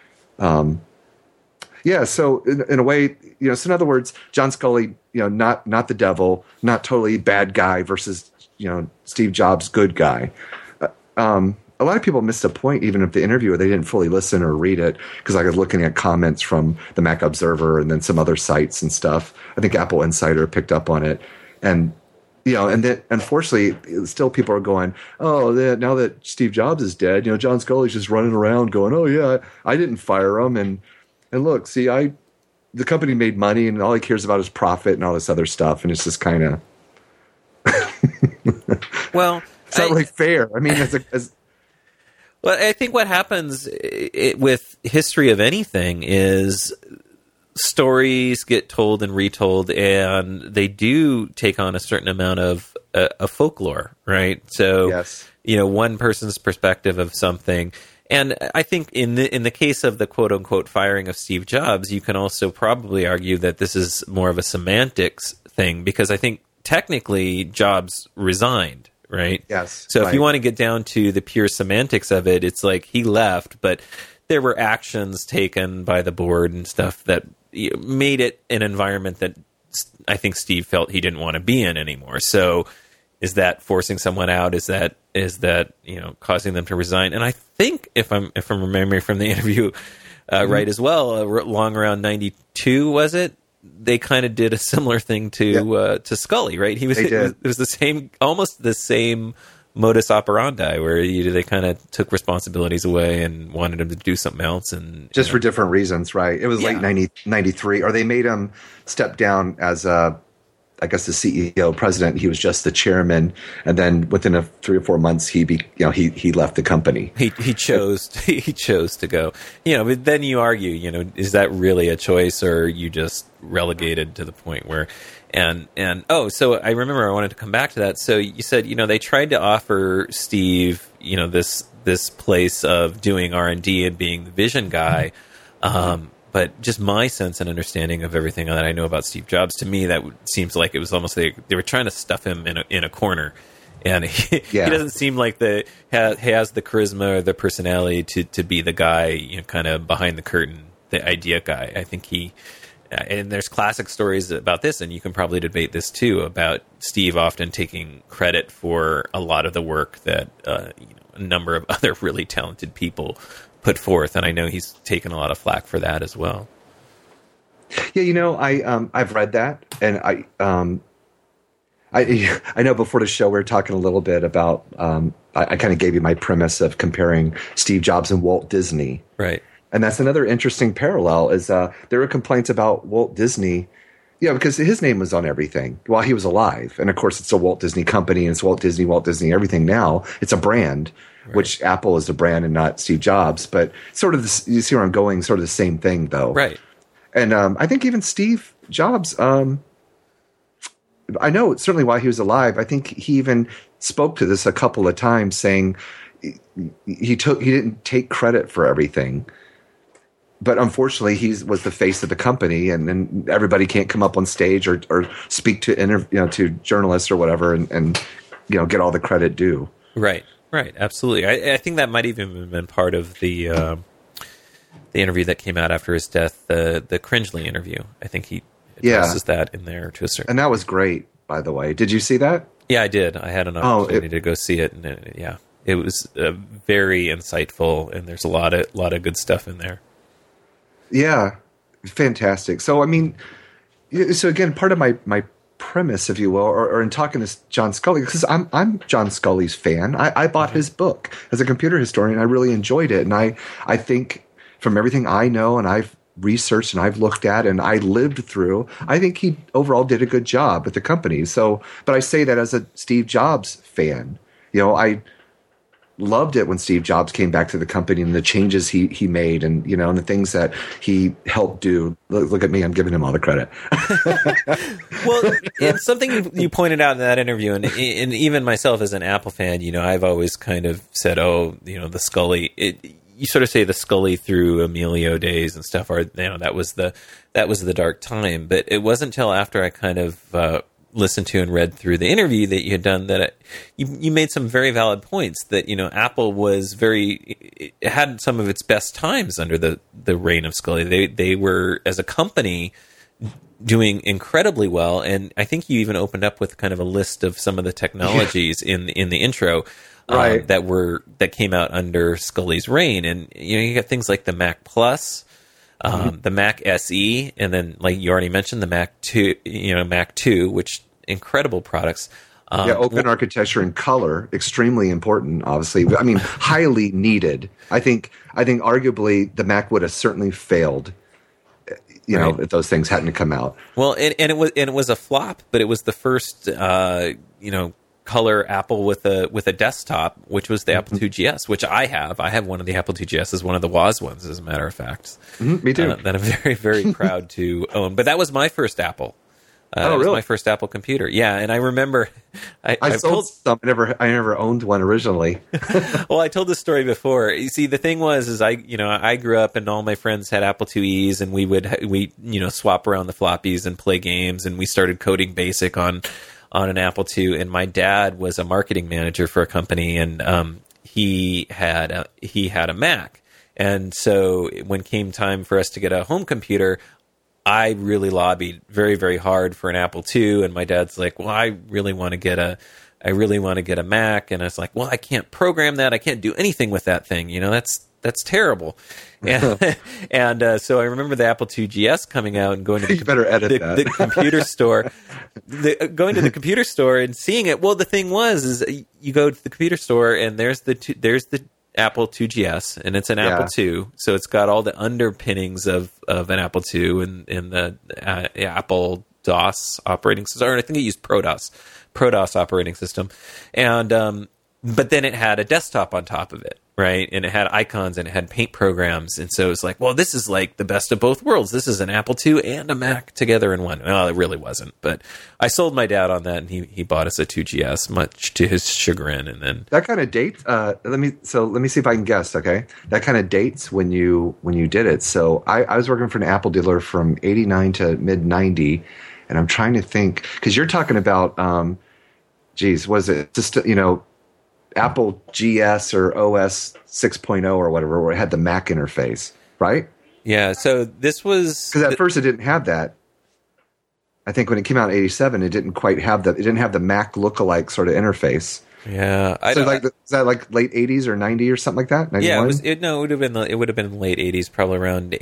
So in a way, so in other words, John Sculley, not the devil, not totally bad guy versus, Steve Jobs, good guy. A lot of people missed a point, even of the interview, where they didn't fully listen or read it, because I was looking at comments from the Mac Observer and then some other sites and stuff. I think Apple Insider picked up on it. And, and then unfortunately, still people are going, oh, now that Steve Jobs is dead, John Sculley's just running around going, oh, yeah, I didn't fire him. And look, see, the company made money and all he cares about is profit and all this other stuff. And it's just kind of, well, it's not really fair. I mean, well, I think what happens with history of anything is stories get told and retold, and they do take on a certain amount of folklore, right? So, yes. One person's perspective of something. And I think in the case of the quote-unquote firing of Steve Jobs, you can also probably argue that this is more of a semantics thing, because I think technically Jobs resigned. Right? Yes. So if you want to get down to the pure semantics of it, it's like he left, but there were actions taken by the board and stuff that made it an environment that I think Steve felt he didn't want to be in anymore. So is that forcing someone out? Is that causing them to resign? And I think if I'm remembering from the interview right as well, along around 92, was it? They kind of did a similar thing to Sculley, right? It was the same, almost the same modus operandi, where they kind of took responsibilities away and wanted him to do something else, and just for different reasons, right? It was late 93, or they made him step down as I guess the CEO president. He was just the chairman, and then within 3 or 4 months, he left the company. He chose to go. But then you argue, is that really a choice, or are you just relegated to the point where? So I remember I wanted to come back to that. So you said, they tried to offer Steve, this place of doing R&D and being the vision guy. But just my sense and understanding of everything that I know about Steve Jobs, to me, that seems like it was almost they were trying to stuff him in a corner. And he doesn't seem like he has the charisma or the personality to be the guy, kind of behind the curtain, the idea guy. I think and there's classic stories about this, and you can probably debate this too, about Steve often taking credit for a lot of the work that a number of other really talented people put forth, and I know he's taken a lot of flack for that as well. Yeah, I've read that, and I know before the show we were talking a little bit about I kind of gave you my premise of comparing Steve Jobs and Walt Disney, right? And that's another interesting parallel. Is there were complaints about Walt Disney, because his name was on everything while he was alive, and of course it's a Walt Disney company, and it's Walt Disney, everything now. It's a brand. Right. Which Apple is the brand and not Steve Jobs, but sort of you see where I'm going, sort of the same thing though. Right. And I think even Steve Jobs, I know certainly while he was alive, I think he even spoke to this a couple of times, saying he didn't take credit for everything. But unfortunately, he was the face of the company, and everybody can't come up on stage or speak to to journalists or whatever, and get all the credit due. Right. Right, absolutely. I think that might even have been part of the interview that came out after his death, the Cringely interview. I think he addresses that in there to a certain. And that was great, by the way. Did you see that? Yeah, I did. I had an opportunity to go see it, and it was very insightful, and there's a lot of good stuff in there. Yeah, fantastic. So again, part of my premise, if you will, or in talking to John Sculley, because I'm John Sculley's fan. I bought his book as a computer historian. I really enjoyed it, and I think from everything I know and I've researched and I've looked at and I lived through, I think he overall did a good job at the company. So, but I say that as a Steve Jobs fan. I loved it when Steve Jobs came back to the company and the changes he made, and and the things that he helped do. Look at me, I'm giving him all the credit. Well, and something you pointed out in that interview, and even myself as an Apple fan, I've always kind of said, the Sculley. You sort of say the Sculley through Emilio days and stuff are, that was the dark time. But it wasn't until after I kind of listened to and read through the interview that you had done that you made some very valid points that Apple was it had some of its best times under the reign of Sculley. They were, as a company, doing incredibly well, and I think you even opened up with kind of a list of some of the technologies in the intro right. that came out under Sculley's reign, and you got things like the Mac Plus. The Mac SE, and then, like you already mentioned, the Mac 2, Mac 2, which incredible products. Open architecture and color, extremely important, obviously. I mean, highly needed. I think arguably the Mac would have certainly failed, right, if those things hadn't come out. Well, and it was a flop, but it was the first, color Apple with a desktop, which was the Apple IIgs, which I have. I have one of the Apple IIgs, one of the Woz ones, as a matter of fact. Me too. That I'm very, very proud to own. But that was my first Apple. Really? It was my first Apple computer. Yeah, and I remember I sold some. I never owned one originally. Well, I told this story before. You see, the thing was, I grew up and all my friends had Apple IIes, and we swap around the floppies and play games, and we started coding BASIC on an Apple II, and my dad was a marketing manager for a company, and he had a Mac, and so when came time for us to get a home computer, I really lobbied very, very hard for an Apple II, and my dad's like, "Well, I really want to get a Mac," and I was like, "Well, I can't program that. I can't do anything with that thing. That's That's terrible. And so I remember the Apple IIgs coming out and going to you better edit that. The computer store, going to the computer store and seeing it. Well, the thing is you go to the computer store and there's the Apple IIgs, and it's an Apple II, so it's got all the underpinnings of an Apple II and the Apple DOS operating system. Or I think it used ProDOS operating system, and but then it had a desktop on top of it, right? And it had icons and it had paint programs, and so it's like, well, this is like the best of both worlds. This is an Apple II and a Mac together in one. Well, it really wasn't, but I sold my dad on that, and he bought us a IIgs, much to his chagrin. And then that kind of date. Let me see if I can guess. Okay, that kind of dates when you did it. So I was working for an Apple dealer from '89 to mid '90, and I'm trying to think because you're talking about, was it just Apple GS or OS 6.0 or whatever, where it had the Mac interface, right? Yeah, so this was... Because at first it didn't have that. I think when it came out in 87, it didn't quite have it didn't have the Mac lookalike sort of interface. Yeah. Is that like late 80s or 90 or something like that? 91? Yeah, it would have been late 80s, probably around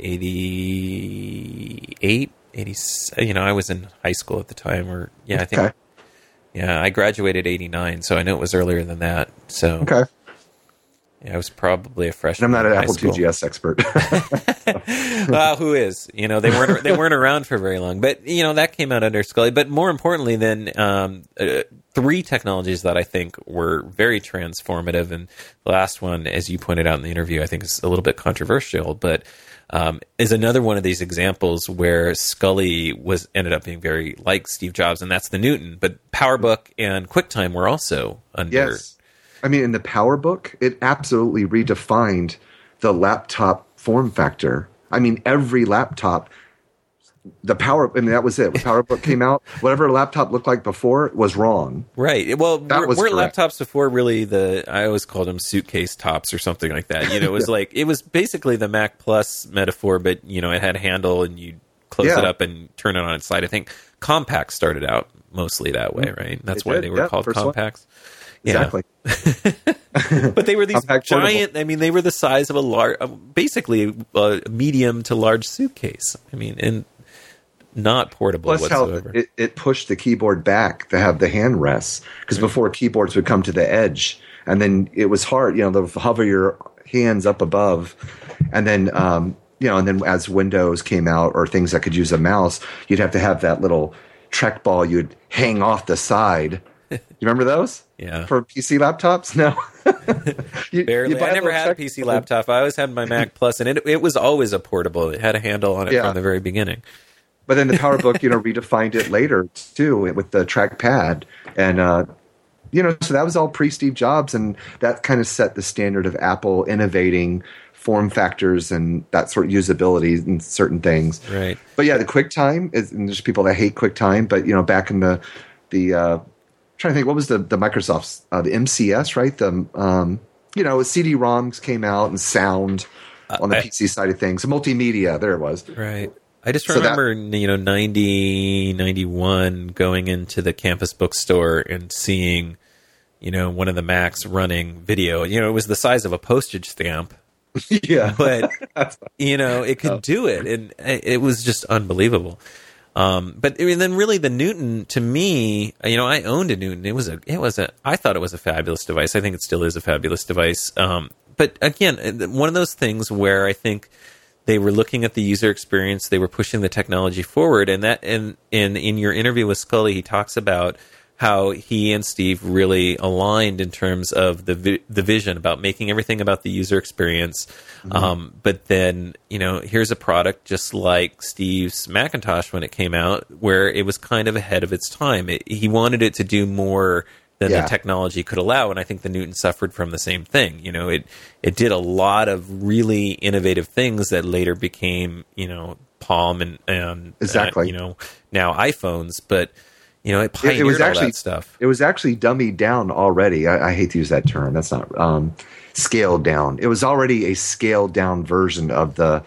88, 80. I was in high school at the time, or I think... Okay. Yeah, I graduated 89, so I know it was earlier than that. So okay. Yeah, I was probably a freshman. And I'm not an Apple IIgs expert. Well, who is? They weren't around for very long, but that came out under Scully. But more importantly, than three technologies that I think were very transformative, and the last one, as you pointed out in the interview, I think is a little bit controversial, but is another one of these examples where Scully ended up being very like Steve Jobs, and that's the Newton. But PowerBook and QuickTime were also under. Yes. I mean, in the PowerBook, it absolutely redefined the laptop form factor. I mean, every laptop, that was it. When PowerBook came out, whatever a laptop looked like before was wrong. Right. Well, weren't laptops before really I always called them suitcase tops or something like that. It was it was basically the Mac Plus metaphor, but, it had a handle and you close it up and turn it on its side. I think compacts started out mostly that way, right? That's why they were called compacts. Exactly. But they were these giant, they were the size of basically a medium to large suitcase. And not portable whatsoever. How it pushed the keyboard back to have the hand rests, because before keyboards would come to the edge, and then it was hard, to hover your hands up above, and then and then as Windows came out or things that could use a mouse, you'd have to have that little trackball you'd hang off the side. You remember those? Yeah. For PC laptops? No. Barely. I never had a PC laptop. I always had my Mac Plus, and it was always a portable. It had a handle on it from the very beginning. But then the PowerBook, redefined it later too with the trackpad, and so that was all pre-Steve Jobs, and that kind of set the standard of Apple innovating form factors and that sort of usability and certain things. Right. But yeah, the QuickTime is, and there's people that hate QuickTime, but back in the trying to think, what was the Microsoft's the MCS, right? The CD-ROMs came out and sound on the PC side of things, multimedia. There it was. Right. I just remember, 90, 91 going into the campus bookstore and seeing, one of the Macs running video. It was the size of a postage stamp. Yeah. But, it could do it. And it was just unbelievable. But then really the Newton, to me, I owned a Newton. I thought it was a fabulous device. I think it still is a fabulous device. But again, one of those things where I think they were looking at the user experience, they were pushing the technology forward, and in your interview with Scully, he talks about how he and Steve really aligned in terms of the vision about making everything about the user experience. Mm-hmm. But then, here's a product just like Steve's Macintosh when it came out, where it was kind of ahead of its time. He wanted it to do more than the technology could allow, and I think the Newton suffered from the same thing. It did a lot of really innovative things that later became, Palm and exactly, now iPhones, but it pioneered all that stuff. It was actually dummied down already. I hate to use that term. That's not scaled down. It was already a scaled down version of the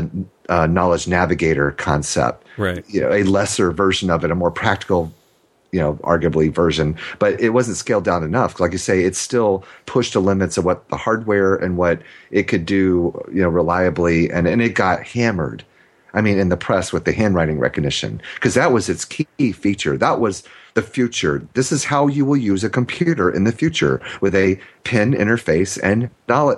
Knowledge Navigator concept. Right. A lesser version of it, a more practical arguably version, but it wasn't scaled down enough. Like you say, it still pushed the limits of what the hardware and what it could do, reliably, and it got hammered. I mean, in the press with the handwriting recognition, because that was its key feature. That was the future. This is how you will use a computer in the future, with a pen interface and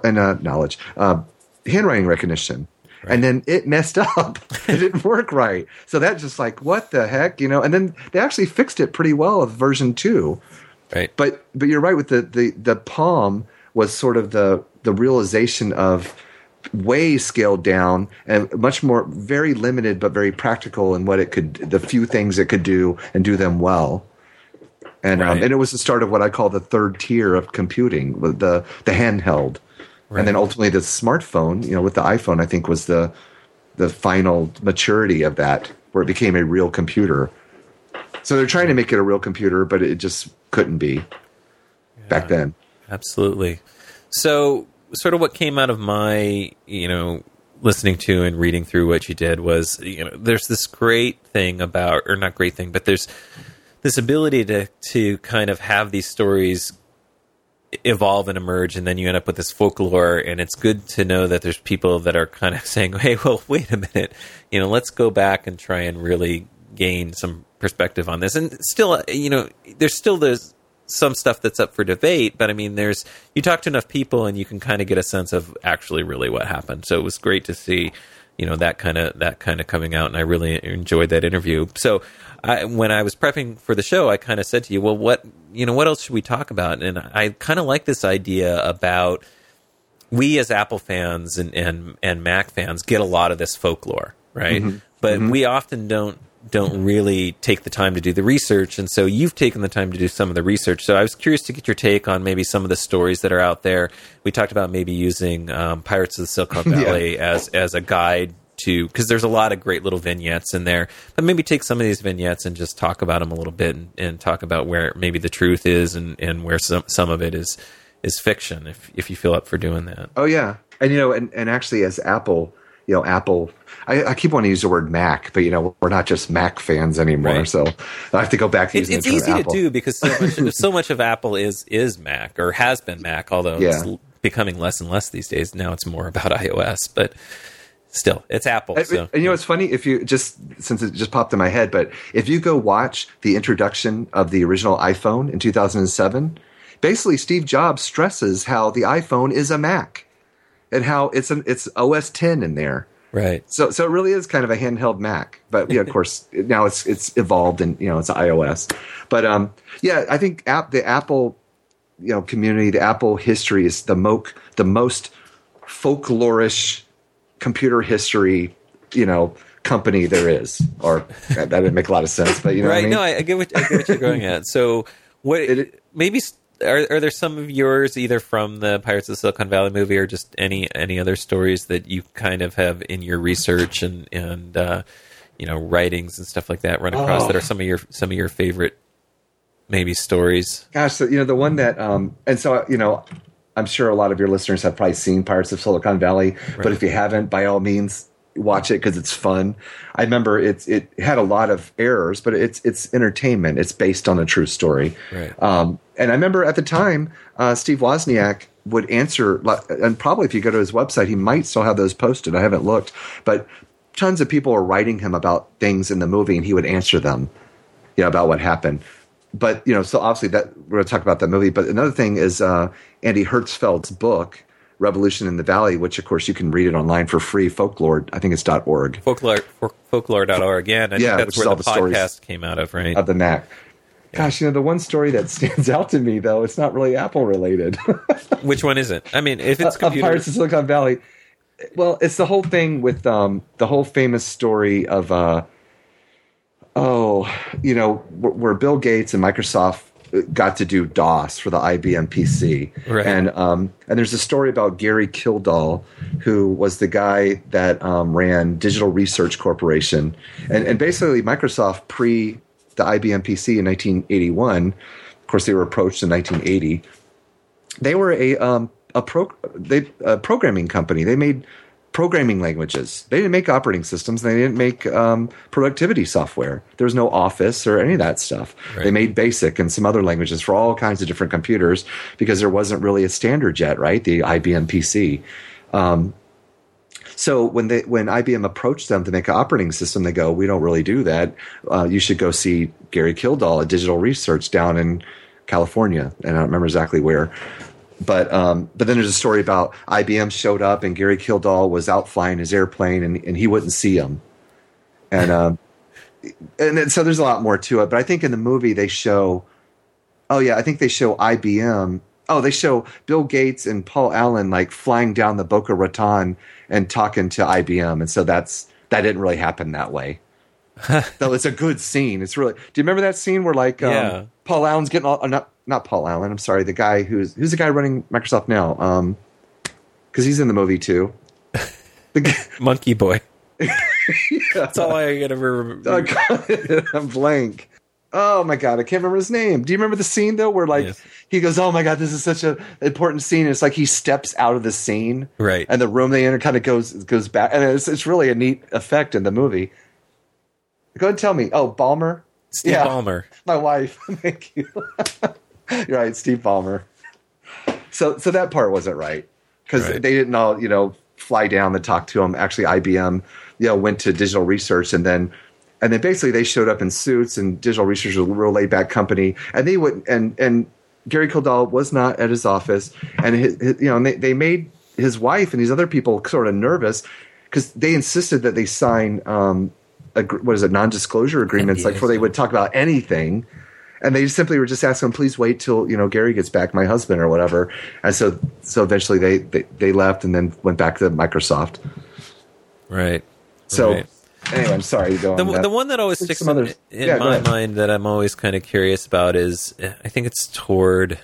handwriting recognition. Right. And then it messed up. It didn't work right. So that just like, what the heck, And then they actually fixed it pretty well with version 2. Right. But you're right with the Palm was sort of the realization of way scaled down and much more very limited, but very practical in what it could, the few things it could do and do them well. And right. And it was the start of what I call the third tier of computing, with the handheld. Right. And then ultimately the smartphone, with the iPhone, I think was the final maturity of that, where it became a real computer. So they're trying to make it a real computer, but it just couldn't be back then. Absolutely. So sort of what came out of my, listening to and reading through what you did was, there's this great thing about, or not great thing, but there's this ability to kind of have these stories evolve and emerge, and then you end up with this folklore, and it's good to know that there's people that are kind of saying, hey, well, wait a minute, let's go back and try and really gain some perspective on this. And still, there's some stuff that's up for debate, but I mean, you talk to enough people and you can kind of get a sense of actually really what happened. So it was great to see, that kind of coming out, and I really enjoyed that interview. So when I was prepping for the show, I kind of said to you, well, what else should we talk about? And I kind of like this idea about, we as Apple fans and Mac fans get a lot of this folklore, right? Mm-hmm. But we often don't really take the time to do the research, and so you've taken the time to do some of the research. So I was curious to get your take on maybe some of the stories that are out there. We talked about maybe using Pirates of the Silicon Valley as a guide to, because there's a lot of great little vignettes in there, but maybe take some of these vignettes and just talk about them a little bit, and talk about where maybe the truth is, and where some of it is fiction, if you feel up for doing that. Oh yeah, and and actually as Apple, Apple, I keep wanting to use the word Mac, but we're not just Mac fans anymore. Right. So I have to go back to using the term It's easy Apple. to do, because so much of Apple is Mac, or has been Mac, although it's becoming less and less these days. Now it's more about iOS, but still, it's Apple. So. And it's funny, if you since it just popped in my head, but if you go watch the introduction of the original iPhone in 2007, basically Steve Jobs stresses how the iPhone is a Mac, and how it's OS 10 in there. Right. So it really is kind of a handheld Mac, but of course now it's evolved, and it's iOS. But I think the Apple community, the Apple history is the most folklorish computer history company there is. Or that didn't make a lot of sense, but right. What I mean? No, I get what you're going at. So maybe. Are there some of yours, either from the Pirates of the Silicon Valley movie, or just any other stories that you kind of have in your research and writings and stuff like that run across that are some of your favorite maybe stories? Gosh, so the one that and so I'm sure a lot of your listeners have probably seen Pirates of Silicon Valley, right. But if you haven't, by all means, watch it, because it's fun. I remember it had a lot of errors, but it's entertainment. It's based on a true story. Right. And I remember at the time, Steve Wozniak would answer, and probably if you go to his website, he might still have those posted. I haven't looked, but tons of people were writing him about things in the movie, and he would answer them, about what happened. But so obviously that we're going to talk about that movie. But another thing is Andy Hertzfeld's book, Revolution in the Valley, which of course you can read it online for free. Folklore, I think it's .org. Folklore.org. Yeah, and I think that's where the podcast came out of, right? Of the Mac. Gosh, the one story that stands out to me, though, it's not really Apple related. Which one is it? I mean, if it's computer... Pirates of Silicon Valley. Well, it's the whole thing with the whole famous story of, where Bill Gates and Microsoft got to do DOS for the IBM PC. Right. And there's a story about Gary Kildall, who was the guy that ran Digital Research Corporation. And basically Microsoft the IBM PC in 1981, of course they were approached in 1980. They were a programming company. They made programming languages. They didn't make operating systems. They didn't make productivity software. There was no Office or any of that stuff. Right. They made BASIC and some other languages for all kinds of different computers because there wasn't really a standard yet, right? The IBM PC. So when IBM approached them to make an operating system, they go, "We don't really do that. You should go see Gary Kildall at Digital Research down in California," and I don't remember exactly where. But then there's a story about IBM showed up and Gary Kildall was out flying his airplane and he wouldn't see him, and so there's a lot more to it. But I think in the movie they show, I think they show IBM. Oh, they show Bill Gates and Paul Allen like flying down the Boca Raton and talking to IBM, and so that didn't really happen that way. Though it's a good scene. It's really. Do you remember that scene where like Paul Allen's getting all not Paul Allen. I'm sorry, the guy who's the guy running Microsoft now? Because he's in the movie too. Monkey Boy. That's all I ever remember. I'm blank. Oh my god, I can't remember his name. Do you remember the scene though, where like he goes, "Oh my god, this is such an important scene." And it's like he steps out of the scene, right? And the room they enter kind of goes back, and it's really a neat effect in the movie. Go ahead and tell me. Oh, Ballmer, Steve Ballmer, my wife. Thank you. You're right, Steve Ballmer. So that part wasn't right because they didn't all fly down to talk to him. Actually, IBM went to Digital Research and then basically they showed up in suits, and Digital Research was a real laid back company, and they would and Gary Kildall was not at his office, and they made his wife and these other people sort of nervous because they insisted that they sign non-disclosure agreements, like before they would talk about anything. And they simply were just asking him, "Please wait till Gary gets back, my husband," or whatever. And so eventually they left and then went back to Microsoft. Right. So right. Anyway, I'm sorry. The one that always sticks in my mind that I'm always kind of curious about is, I think it's toward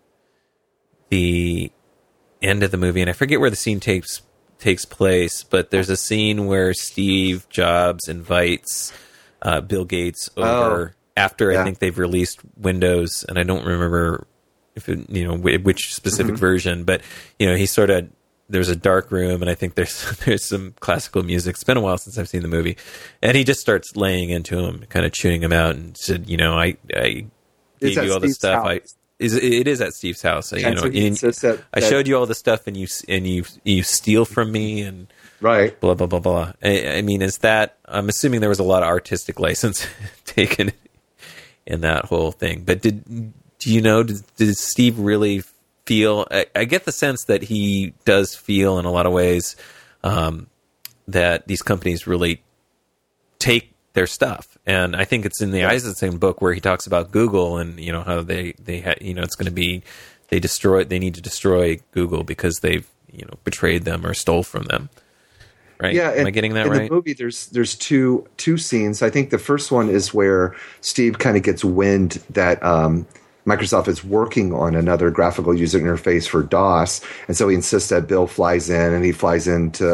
the end of the movie, and I forget where the scene takes place, but there's a scene where Steve Jobs invites Bill Gates over after I think they've released Windows, and I don't remember if which specific version, but he sort of, there's a dark room, and I think there's some classical music. It's been a while since I've seen the movie, and he just starts laying into him, kind of chewing him out, and said, I gave you all this stuff. It is at Steve's house. I showed you all the stuff, and you steal from me, and right, blah blah blah blah. I mean, is that? I'm assuming there was a lot of artistic license taken in that whole thing. But did Steve really feel? I get the sense that he does feel in a lot of ways that these companies really take their stuff, and I think it's in the Isaacson book where he talks about Google and how they it's going to be they need to destroy Google because they've betrayed them or stole from them. Right? Yeah, am I getting that right? In the movie, there's two scenes. I think the first one is where Steve kind of gets wind that Microsoft is working on another graphical user interface for DOS, and so he insists that Bill flies in, and he flies into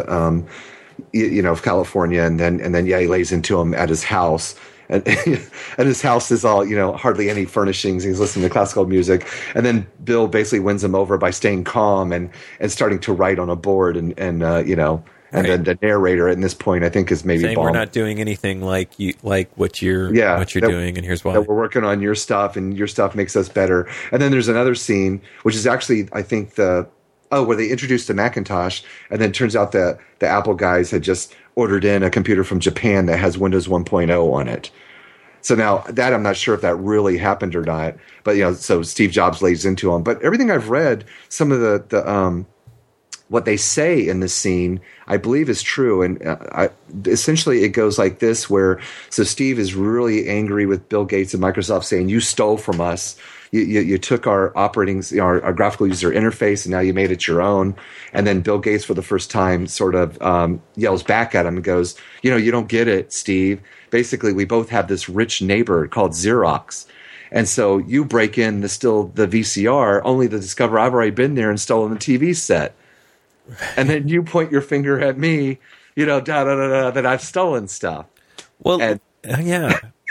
California, and then he lays into him at his house, and his house is all hardly any furnishings. He's listening to classical music, and then Bill basically wins him over by staying calm and starting to write on a board, and then the narrator at this point I think is maybe saying we're not doing anything like what you're doing, and here's why. We're working on your stuff, and your stuff makes us better. And then there's another scene which is actually I think where they introduced the Macintosh, and then it turns out that the Apple guys had just ordered in a computer from Japan that has Windows 1.0 on it. So now that I'm not sure if that really happened or not, but so Steve Jobs lays into him. But everything I've read, some of the what they say in this scene, I believe is true. And essentially it goes like this, where Steve is really angry with Bill Gates and Microsoft, saying, "You stole from us. You took our our graphical user interface, and now you made it your own." And then Bill Gates, for the first time, sort of yells back at him and goes, "You don't get it, Steve. Basically, we both have this rich neighbor called Xerox. And so you break in the VCR, only to discover I've already been there and stolen the TV set. And then you point your finger at me, that I've stolen stuff." Well, yeah.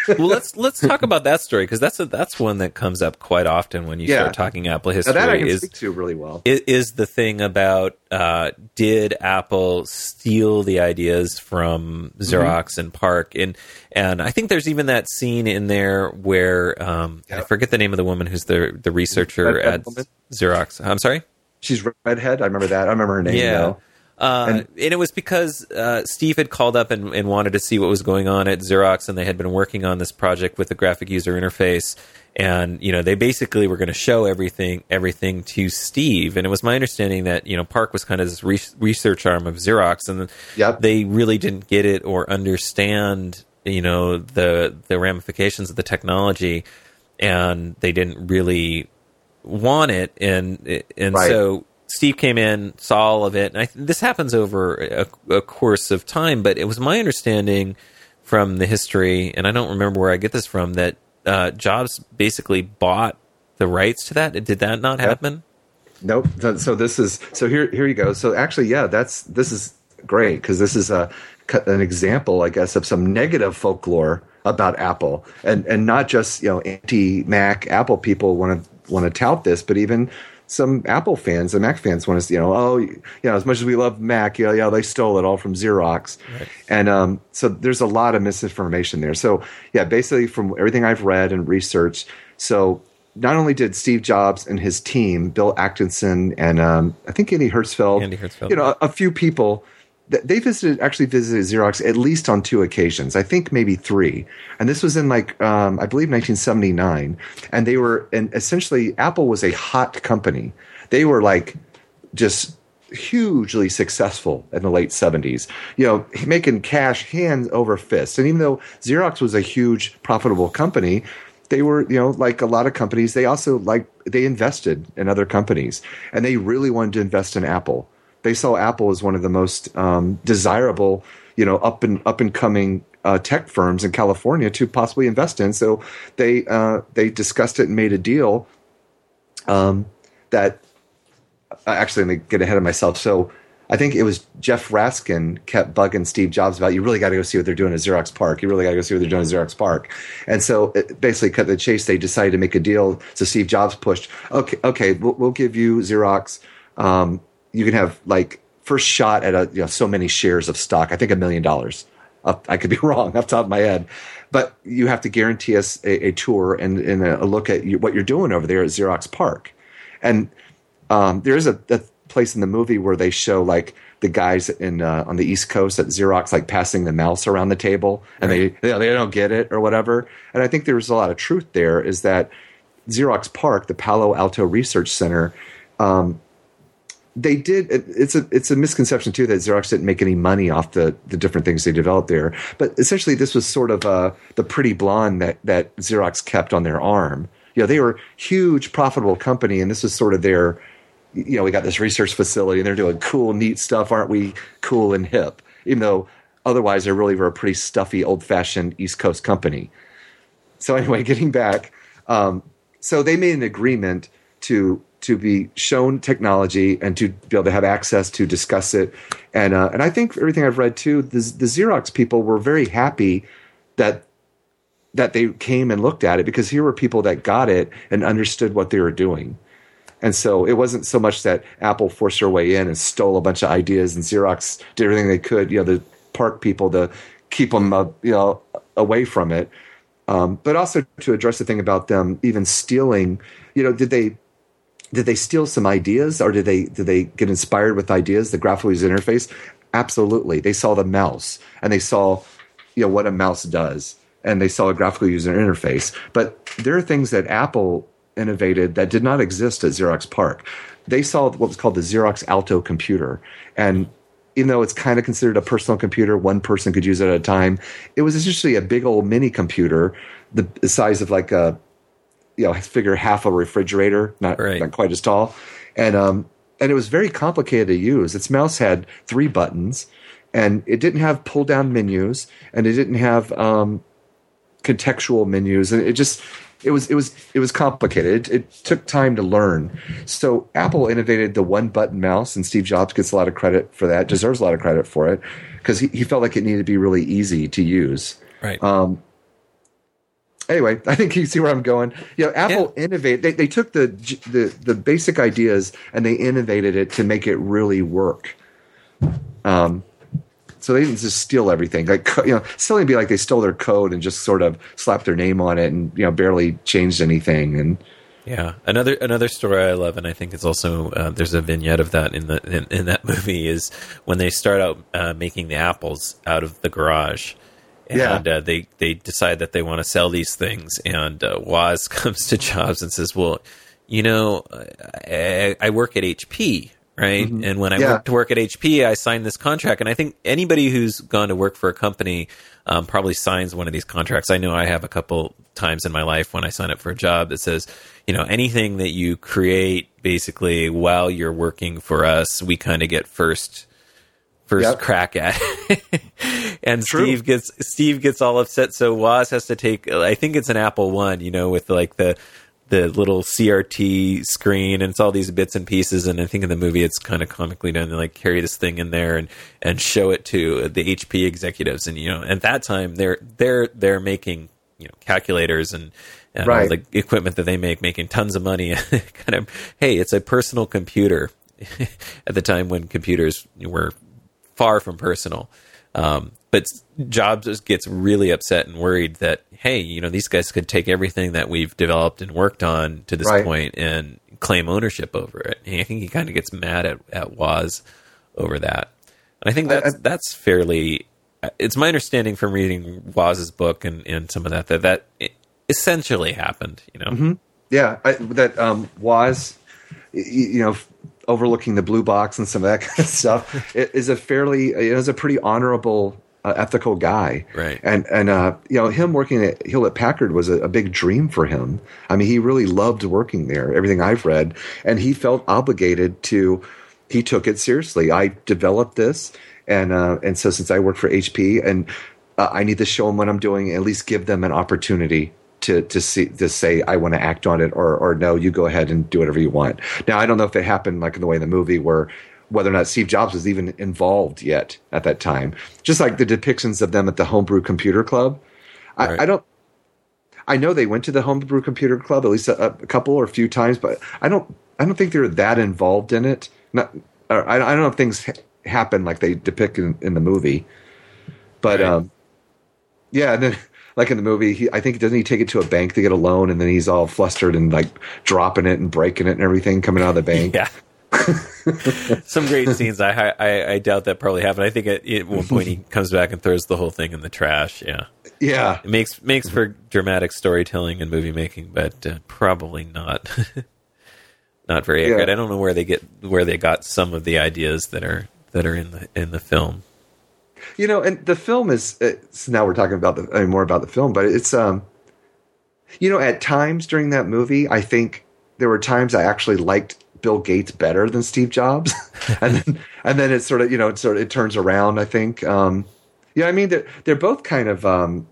Well, let's talk about that story, because that's one that comes up quite often when you start talking Apple history. Now that I can speak to really well. Is the thing about did Apple steal the ideas from Xerox and PARC? And I think there's even that scene in there where I forget the name of the woman who's the researcher at Xerox. I'm sorry? She's redhead. I remember that. I remember her name. Yeah. And it was because Steve had called up and wanted to see what was going on at Xerox, and they had been working on this project with the graphic user interface. And, they basically were going to show everything to Steve. And it was my understanding that, PARC was kind of this research arm of Xerox, and they really didn't get it or understand, the ramifications of the technology, and they didn't really want it. And so Steve came in, saw all of it, and this happens over a course of time, but it was my understanding from the history, and I don't remember where I get this from, that Jobs basically bought the rights to that. Did that not happen? Nope. So here you go. So actually, this is great, because this is an example, I guess, of some negative folklore about Apple, and not just anti-Mac Apple people want to tout this, but even some Apple fans and Mac fans want to, as much as we love Mac, they stole it all from Xerox. Right. And so there's a lot of misinformation there. So, basically from everything I've read and researched, so not only did Steve Jobs and his team, Bill Atkinson and I think Andy Hertzfeld, a few people, they actually visited Xerox at least on 2 occasions. I think maybe 3. And this was in I believe 1979. And essentially Apple was a hot company. They were just hugely successful in the late 70s, making cash hand over fist. And even though Xerox was a huge profitable company, they were, like a lot of companies, they also they invested in other companies, and they really wanted to invest in Apple. They saw Apple as one of the most desirable, up and coming tech firms in California to possibly invest in. So they discussed it and made a deal. That actually, let me get ahead of myself. So I think it was Jeff Raskin kept bugging Steve Jobs about, you really got to go see what they're doing at Xerox PARC. You really got to go see what they're doing at Xerox PARC. And so it basically cut the chase. They decided to make a deal. So Steve Jobs pushed, okay, we'll give you Xerox. You can have first shot at so many shares of stock. I think $1 million. I could be wrong off the top of my head, but you have to guarantee us a tour and a look at what you're doing over there at Xerox PARC. And there is a place in the movie where they show the guys on the East Coast at Xerox passing the mouse around the table, and they don't get it or whatever. And I think there's a lot of truth there. Is that Xerox PARC, the Palo Alto Research Center, they did. It's a misconception too that Xerox didn't make any money off the different things they developed there. But essentially, this was sort of the pretty blonde that Xerox kept on their arm. They were a huge, profitable company, and this was sort of their. We got this research facility, and they're doing cool, neat stuff. Aren't we cool and hip? Even though otherwise they really were a pretty stuffy, old-fashioned East Coast company. So anyway, getting back, so they made an agreement to be shown technology and to be able to have access to discuss it. And I think everything I've read too, the Xerox people were very happy that they came and looked at it, because here were people that got it and understood what they were doing. And so it wasn't so much that Apple forced their way in and stole a bunch of ideas, and Xerox did everything they could, the PARC people, to keep them, away from it. But also to address the thing about them even stealing, did they steal some ideas, or did they get inspired with ideas? The graphical user interface, absolutely. They saw the mouse, and they saw, what a mouse does, and they saw a graphical user interface. But there are things that Apple innovated that did not exist at Xerox PARC. They saw what was called the Xerox Alto computer, and even though it's kind of considered a personal computer, one person could use it at a time. It was essentially a big old mini computer, the size of figure half a refrigerator, not quite as tall, and it was very complicated to use. Its mouse had 3 buttons, and it didn't have pull down menus, and it didn't have contextual menus, and it was complicated. It took time to learn. So Apple innovated the 1-button mouse, and Steve Jobs gets a lot of credit for that, deserves a lot of credit for it, because he felt like it needed to be really easy to use. Right. anyway, I think you see where I'm going. Apple innovate. They took the basic ideas and they innovated it to make it really work. So they didn't just steal everything. Like, silly would be like they stole their code and just sort of slapped their name on it and barely changed anything. And yeah, another story I love, and I think it's also there's a vignette of that in that movie, is when they start out making the apples out of the garage. And they decide that they want to sell these things, and Woz comes to Jobs and says, "Well, I work at HP, right? Mm-hmm. And when I went to work at HP, I signed this contract." And I think anybody who's gone to work for a company probably signs one of these contracts. I know I have a couple times in my life when I sign up for a job that says, anything that you create basically while you're working for us, we kind of get first crack at it. And True. Steve gets all upset, so Woz has to take, I think it's an Apple One, with like the little CRT screen, and it's all these bits and pieces, and I think in the movie it's kind of comically done. They like carry this thing in there and show it to the HP executives, and at that time they're making calculators and right. all the equipment that they making tons of money. Kind of, hey, it's a personal computer at the time when computers were far from personal. But Jobs just gets really upset and worried that, hey, these guys could take everything that we've developed and worked on to this right. point and claim ownership over it. And I think he kind of gets mad at Woz over that. And I think that's fairly... It's my understanding from reading Woz's book and some of that essentially happened, Mm-hmm. Yeah, that Woz, overlooking the blue box and some of that kind of stuff, it is a pretty honorable, ethical guy, right? And him working at Hewlett Packard was a big dream for him. I mean, he really loved working there. Everything I've read, and he felt obligated to. He took it seriously. I developed this, and so since I work for HP, and I need to show them what I'm doing, at least give them an opportunity to say I want to act on it, or no, you go ahead and do whatever you want. Now, I don't know if it happened like in the way in the movie where whether or not Steve Jobs was even involved yet at that time. Just like the depictions of them at the Homebrew Computer Club. Right. I know they went to the Homebrew Computer Club at least a couple or a few times, but I don't think they're that involved in it. I don't know if things happen like they depict in the movie. But right. And then like in the movie, I think doesn't he take it to a bank to get a loan, and then he's all flustered and like dropping it and breaking it and everything coming out of the bank. Yeah. Some great scenes. I doubt that probably happened. I think at one point he comes back and throws the whole thing in the trash. Yeah. It makes for dramatic storytelling and movie making, but probably not very accurate. I don't know where they got some of the ideas that are in the film. And the film is. So now we're talking about more about the film, but it's at times during that movie, I think there were times I actually liked Bill Gates better than Steve Jobs, and then it sort of it turns around. I think I mean they're both kind of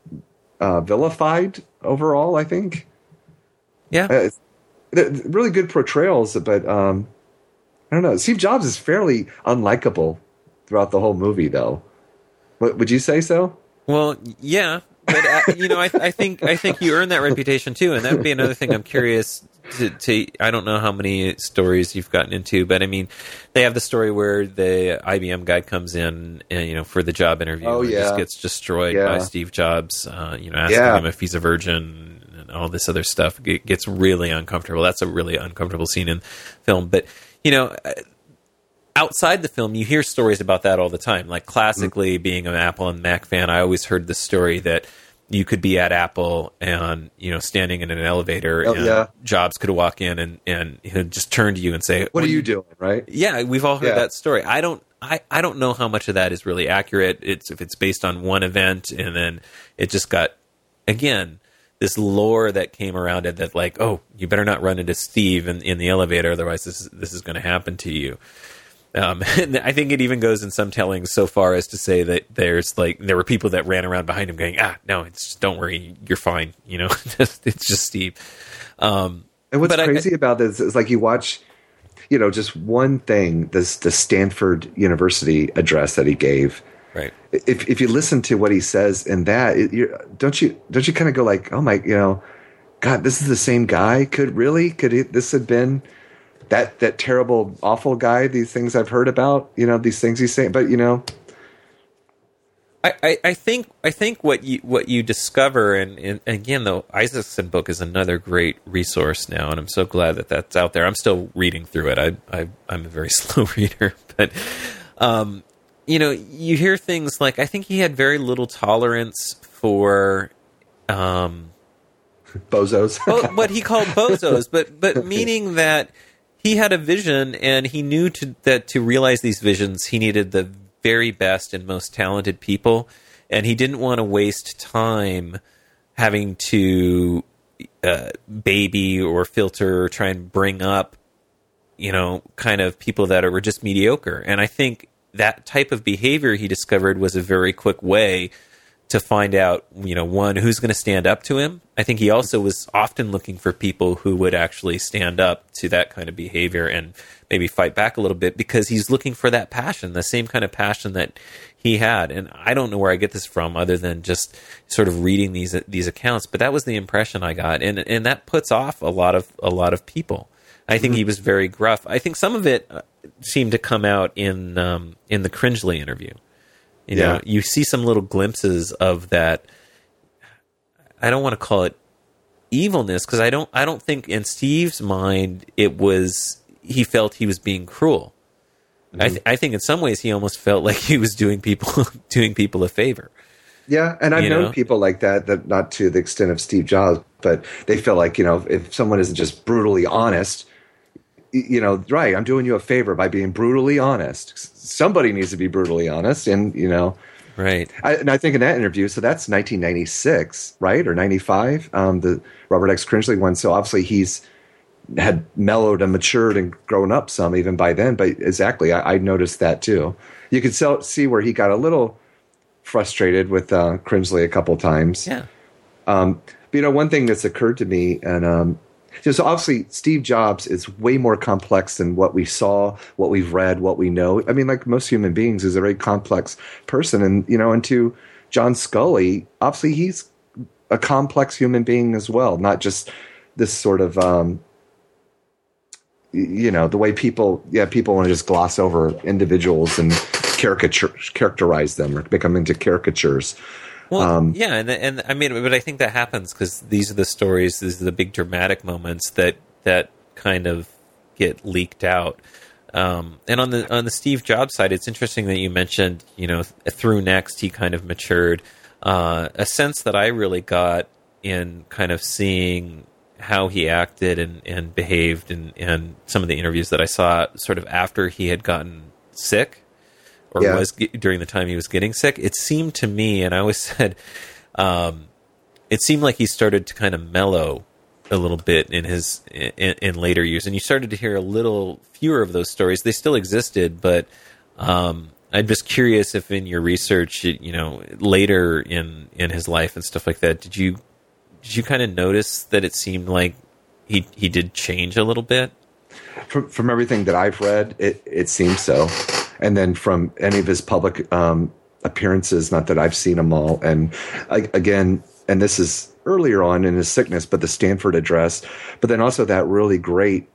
vilified overall. I think they're really good portrayals, but I don't know. Steve Jobs is fairly unlikable throughout the whole movie, though. Would you say so? Well, yeah, but I think you earned that reputation too, and that would be another thing I'm curious to. I don't know how many stories you've gotten into, but I mean, they have the story where the IBM guy comes in and for the job interview, and just gets destroyed by Steve Jobs, asking him if he's a virgin and all this other stuff. It gets really uncomfortable. That's a really uncomfortable scene in film, but outside the film, you hear stories about that all the time. Like classically, being an Apple and Mac fan, I always heard the story that you could be at Apple and standing in an elevator, and Jobs could walk in and he'd just turn to you and say, "What are you doing?" Right? Yeah, we've all heard that story. I don't know how much of that is really accurate. If it's based on one event, and then it just got again this lore that came around it that like, oh, you better not run into Steve in the elevator, otherwise this is going to happen to you. And I think it even goes in some tellings so far as to say that there were people that ran around behind him going, no, it's just, don't worry, you're fine. It's just Steve. And what's crazy about this is like you watch, just one thing, the Stanford University address that he gave, Right. If you listen to what he says in that, don't you kind of go like, oh my, God, this is the same guy? This have been that terrible, awful guy? These things I've heard about, these things he's saying, but I think what you discover, and again, the Isaacson book is another great resource now, and I'm so glad that that's out there. I'm still reading through it. I'm a very slow reader, but you hear things like, I think he had very little tolerance for bozos, what he called bozos, but meaning that he had a vision, and he knew that to realize these visions, he needed the very best and most talented people, and he didn't want to waste time having to baby or filter or try and bring up, kind of people that were just mediocre. And I think that type of behavior he discovered was a very quick way to find out, one, who's going to stand up to him. I think he also was often looking for people who would actually stand up to that kind of behavior and maybe fight back a little bit, because he's looking for that passion, the same kind of passion that he had. And I don't know where I get this from other than just sort of reading these accounts, but that was the impression I got. And that puts off a lot of people. I think he was very gruff. I think some of it seemed to come out in the Cringely interview. You see some little glimpses of that. I don't want to call it evilness, because I don't think in Steve's mind he felt he was being cruel. Mm-hmm. I think in some ways he almost felt like he was doing people a favor. Yeah, and I've known people like that not to the extent of Steve Jobs, but they feel like, if someone isn't just brutally honest, right, I'm doing you a favor by being brutally honest. Somebody needs to be brutally honest, and, Right. I think in that interview, so that's 1996, right, or 95, the Robert X. Cringely one, so obviously he's had mellowed and matured and grown up some even by then, but exactly, I noticed that too. You could see where he got a little frustrated with Cringely a couple times. Yeah. But, one thing that's occurred to me, and so obviously Steve Jobs is way more complex than what we saw, what we've read, what we know. I mean, like most human beings, is a very complex person. And, and to John Scully, obviously he's a complex human being as well, not just this sort of, the way people want to just gloss over individuals and characterize them or make them into caricatures. Well, yeah, and I mean, but I think that happens because these are the stories, these are the big dramatic moments that kind of get leaked out. And on the Steve Jobs side, it's interesting that you mentioned, through Next he kind of matured. A sense that I really got in kind of seeing how he acted and behaved and some of the interviews that I saw sort of after he had gotten sick. Or was during the time he was getting sick, it seemed to me, and I always said, it seemed like he started to kind of mellow a little bit in later years, and you started to hear a little fewer of those stories. They still existed, but I'm just curious if in your research, later in his life and stuff like that, did you kind of notice that it seemed like he did change a little bit? From everything that I've read, it seems so. And then from any of his public appearances, not that I've seen them all. And again, and this is earlier on in his sickness, but the Stanford address, but then also that really great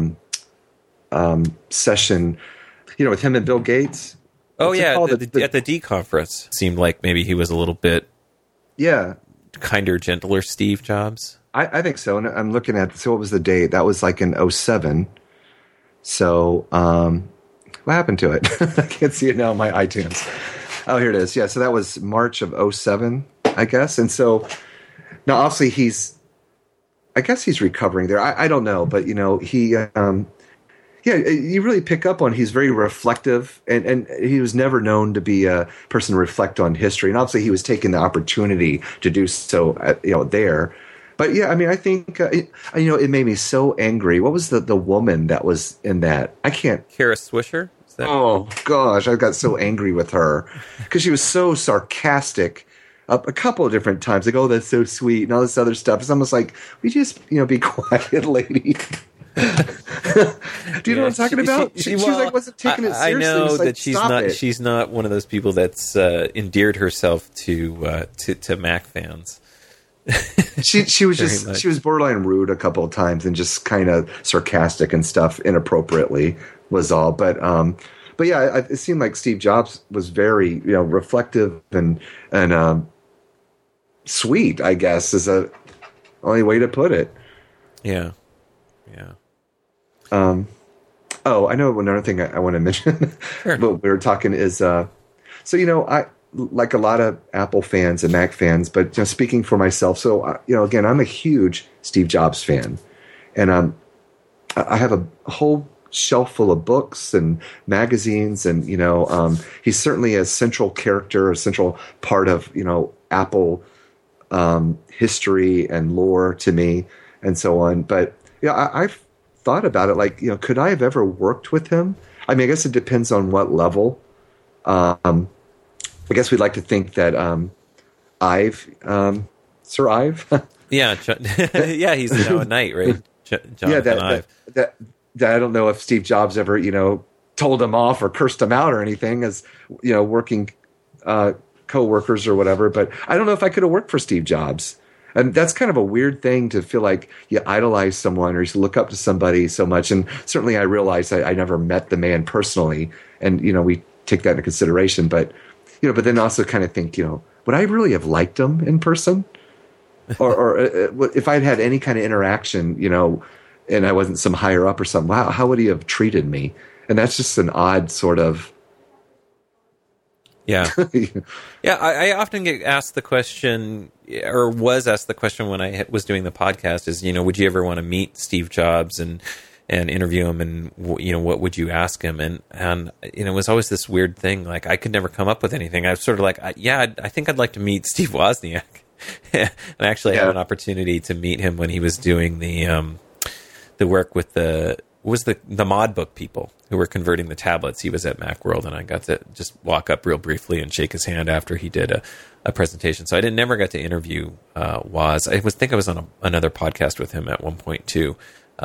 session, with him and Bill Gates. Oh, yeah, at the D conference. Seemed like maybe he was a little bit kinder, gentler Steve Jobs. I think so. And I'm looking at, so what was the date? That was like in 2007. So, what happened to it? I can't see it now on my iTunes. Oh, here it is. Yeah, so that was March of 2007, I guess. And so now, obviously, he's recovering there. I don't know, but he, you really pick up on he's very reflective, and he was never known to be a person to reflect on history. And obviously, he was taking the opportunity to do so, there. But yeah, I mean, I think it made me so angry. What was the woman that was in that? I can't. Kara Swisher? Oh gosh, I got so angry with her because she was so sarcastic a couple of different times. Like, oh, that's so sweet, and all this other stuff. It's almost like, we just be quiet, lady. Do you know what I'm talking about? She was like, wasn't taking it seriously. I know like, that she's not one of those people that's endeared herself to Mac fans. She was borderline rude a couple of times and just kind of sarcastic and stuff inappropriately was all. But yeah, it seemed like Steve Jobs was very reflective and sweet, I guess, is the only way to put it. Yeah. Oh, I know another thing I want to mention. Sure. But we were talking is I like a lot of Apple fans and Mac fans, but speaking for myself, so again, I'm a huge Steve Jobs fan, and I have a whole shelf full of books and magazines, and he's certainly a central character, a central part of Apple history and lore to me, and so on. But I've thought about it, like could I have ever worked with him? I mean, I guess it depends on what level. I guess we'd like to think that Sir Ive. Yeah, he's now a knight, right? Jonathan Ive. That I don't know if Steve Jobs ever told him off or cursed him out or anything as working co-workers or whatever. But I don't know if I could have worked for Steve Jobs. And that's kind of a weird thing to feel like you idolize someone or you look up to somebody so much. And certainly I realize I never met the man personally, and we take that into consideration. But but then also kind of think, would I really have liked him in person? or if I'd had any kind of interaction, and I wasn't some higher up or something, wow, how would he have treated me? And that's just an odd sort of... Yeah. Yeah, I often get asked the question, or was asked the question when I was doing the podcast is, would you ever want to meet Steve Jobs and interview him, and what would you ask him? And it was always this weird thing, like I could never come up with anything. I was sort of like, I think I'd like to meet Steve Wozniak. And I actually had an opportunity to meet him when he was doing the work with the Mod Book people who were converting the tablets. He was at Macworld, and I got to just walk up real briefly and shake his hand after he did a presentation. So I never got to interview Woz. I think I was on another podcast with him at one point too.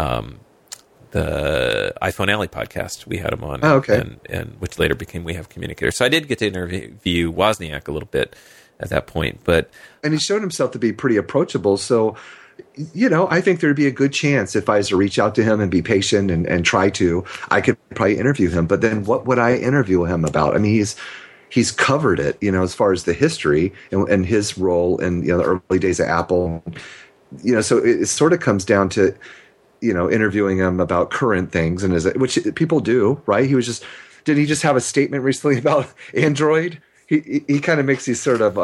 The iPhone Alley podcast, we had him on. Oh, okay. And which later became We Have Communicators. So I did get to interview Wozniak a little bit at that point, and he showed himself to be pretty approachable. So, I think there'd be a good chance if I was to reach out to him and be patient and try to, I could probably interview him. But then what would I interview him about? I mean, he's covered it, as far as the history and his role in the early days of Apple. So it sort of comes down to interviewing him about current things, and which people do, right? Did he just have a statement recently about Android? He kind of makes these sort of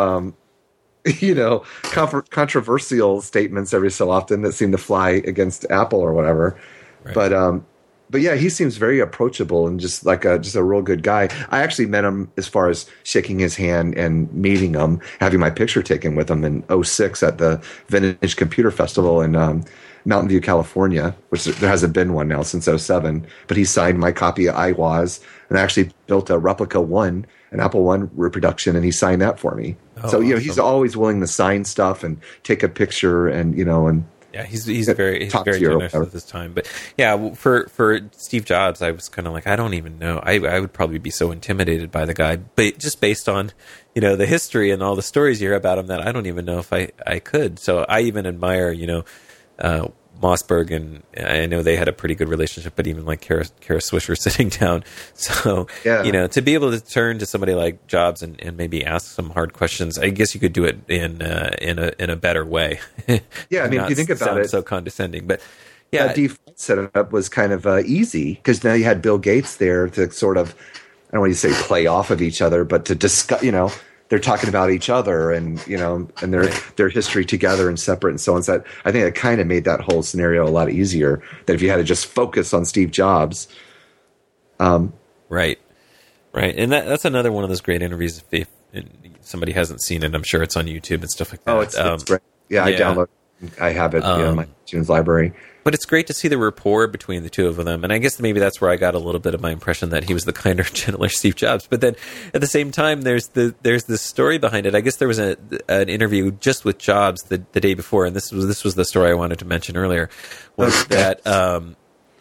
controversial statements every so often that seem to fly against Apple or whatever. Right. But yeah, he seems very approachable and just like just a real good guy. I actually met him as far as shaking his hand and meeting him, having my picture taken with him in 2006 at the Vintage Computer Festival in Mountain View, California, which there hasn't been one now since 2007. But he signed my copy of iWoz, and I actually built a replica one, an Apple I reproduction, and he signed that for me. So awesome. He's always willing to sign stuff and take a picture, and yeah, he's very generous with his time. But yeah, for Steve Jobs, I was kind of like, I don't even know. I would probably be so intimidated by the guy, but just based on the history and all the stories you hear about him, that I don't even know if I could. So I even admire Mossberg, and I know they had a pretty good relationship, but even like Kara Swisher sitting down. So, yeah. To be able to turn to somebody like Jobs and maybe ask some hard questions, I guess you could do it in a better way. Yeah, I mean, if you think about it, so condescending, but yeah, that default setup was kind of easy because now you had Bill Gates there to sort of, I don't want to say play off of each other, but to discuss, they're talking about each other and and their history together and separate and so on. So I think it kind of made that whole scenario a lot easier than if you had to just focus on Steve Jobs. Right. And that's another one of those great interviews. If somebody hasn't seen it, I'm sure it's on YouTube and stuff like that. Oh, it's great. Yeah, I download. I have it in my iTunes library. But it's great to see the rapport between the two of them. And I guess maybe that's where I got a little bit of my impression that he was the kinder, gentler Steve Jobs. But then at the same time, there's this story behind it. I guess there was an interview just with Jobs the day before, and this was the story I wanted to mention earlier, was that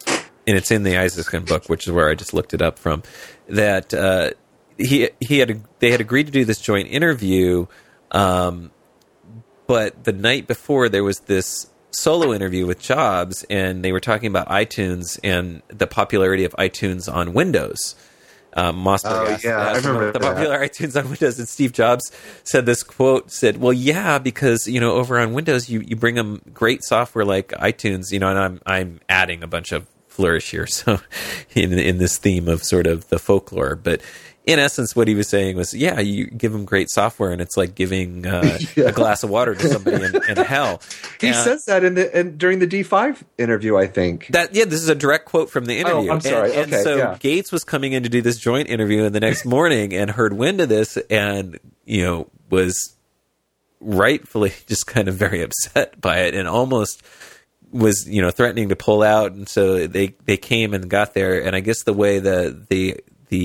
and it's in the Isaacson book, which is where I just looked it up from, that they had agreed to do this joint interview, but the night before there was this solo interview with Jobs, and they were talking about iTunes and the popularity of iTunes on Windows. Mossberg I remember the popular iTunes on Windows, and Steve Jobs said this quote, said, well, yeah, because, over on Windows, you bring them great software like iTunes, and I'm adding a bunch of flourish here, so in this theme of sort of the folklore, but in essence, what he was saying was, yeah, you give them great software, and it's like giving a glass of water to somebody in hell. He says that during the D5 interview, I think. This is a direct quote from the interview. Oh, I'm sorry. And Gates was coming in to do this joint interview the next morning and heard wind of this, and was rightfully just kind of very upset by it, and almost was threatening to pull out. And so they came and got there, and I guess the way the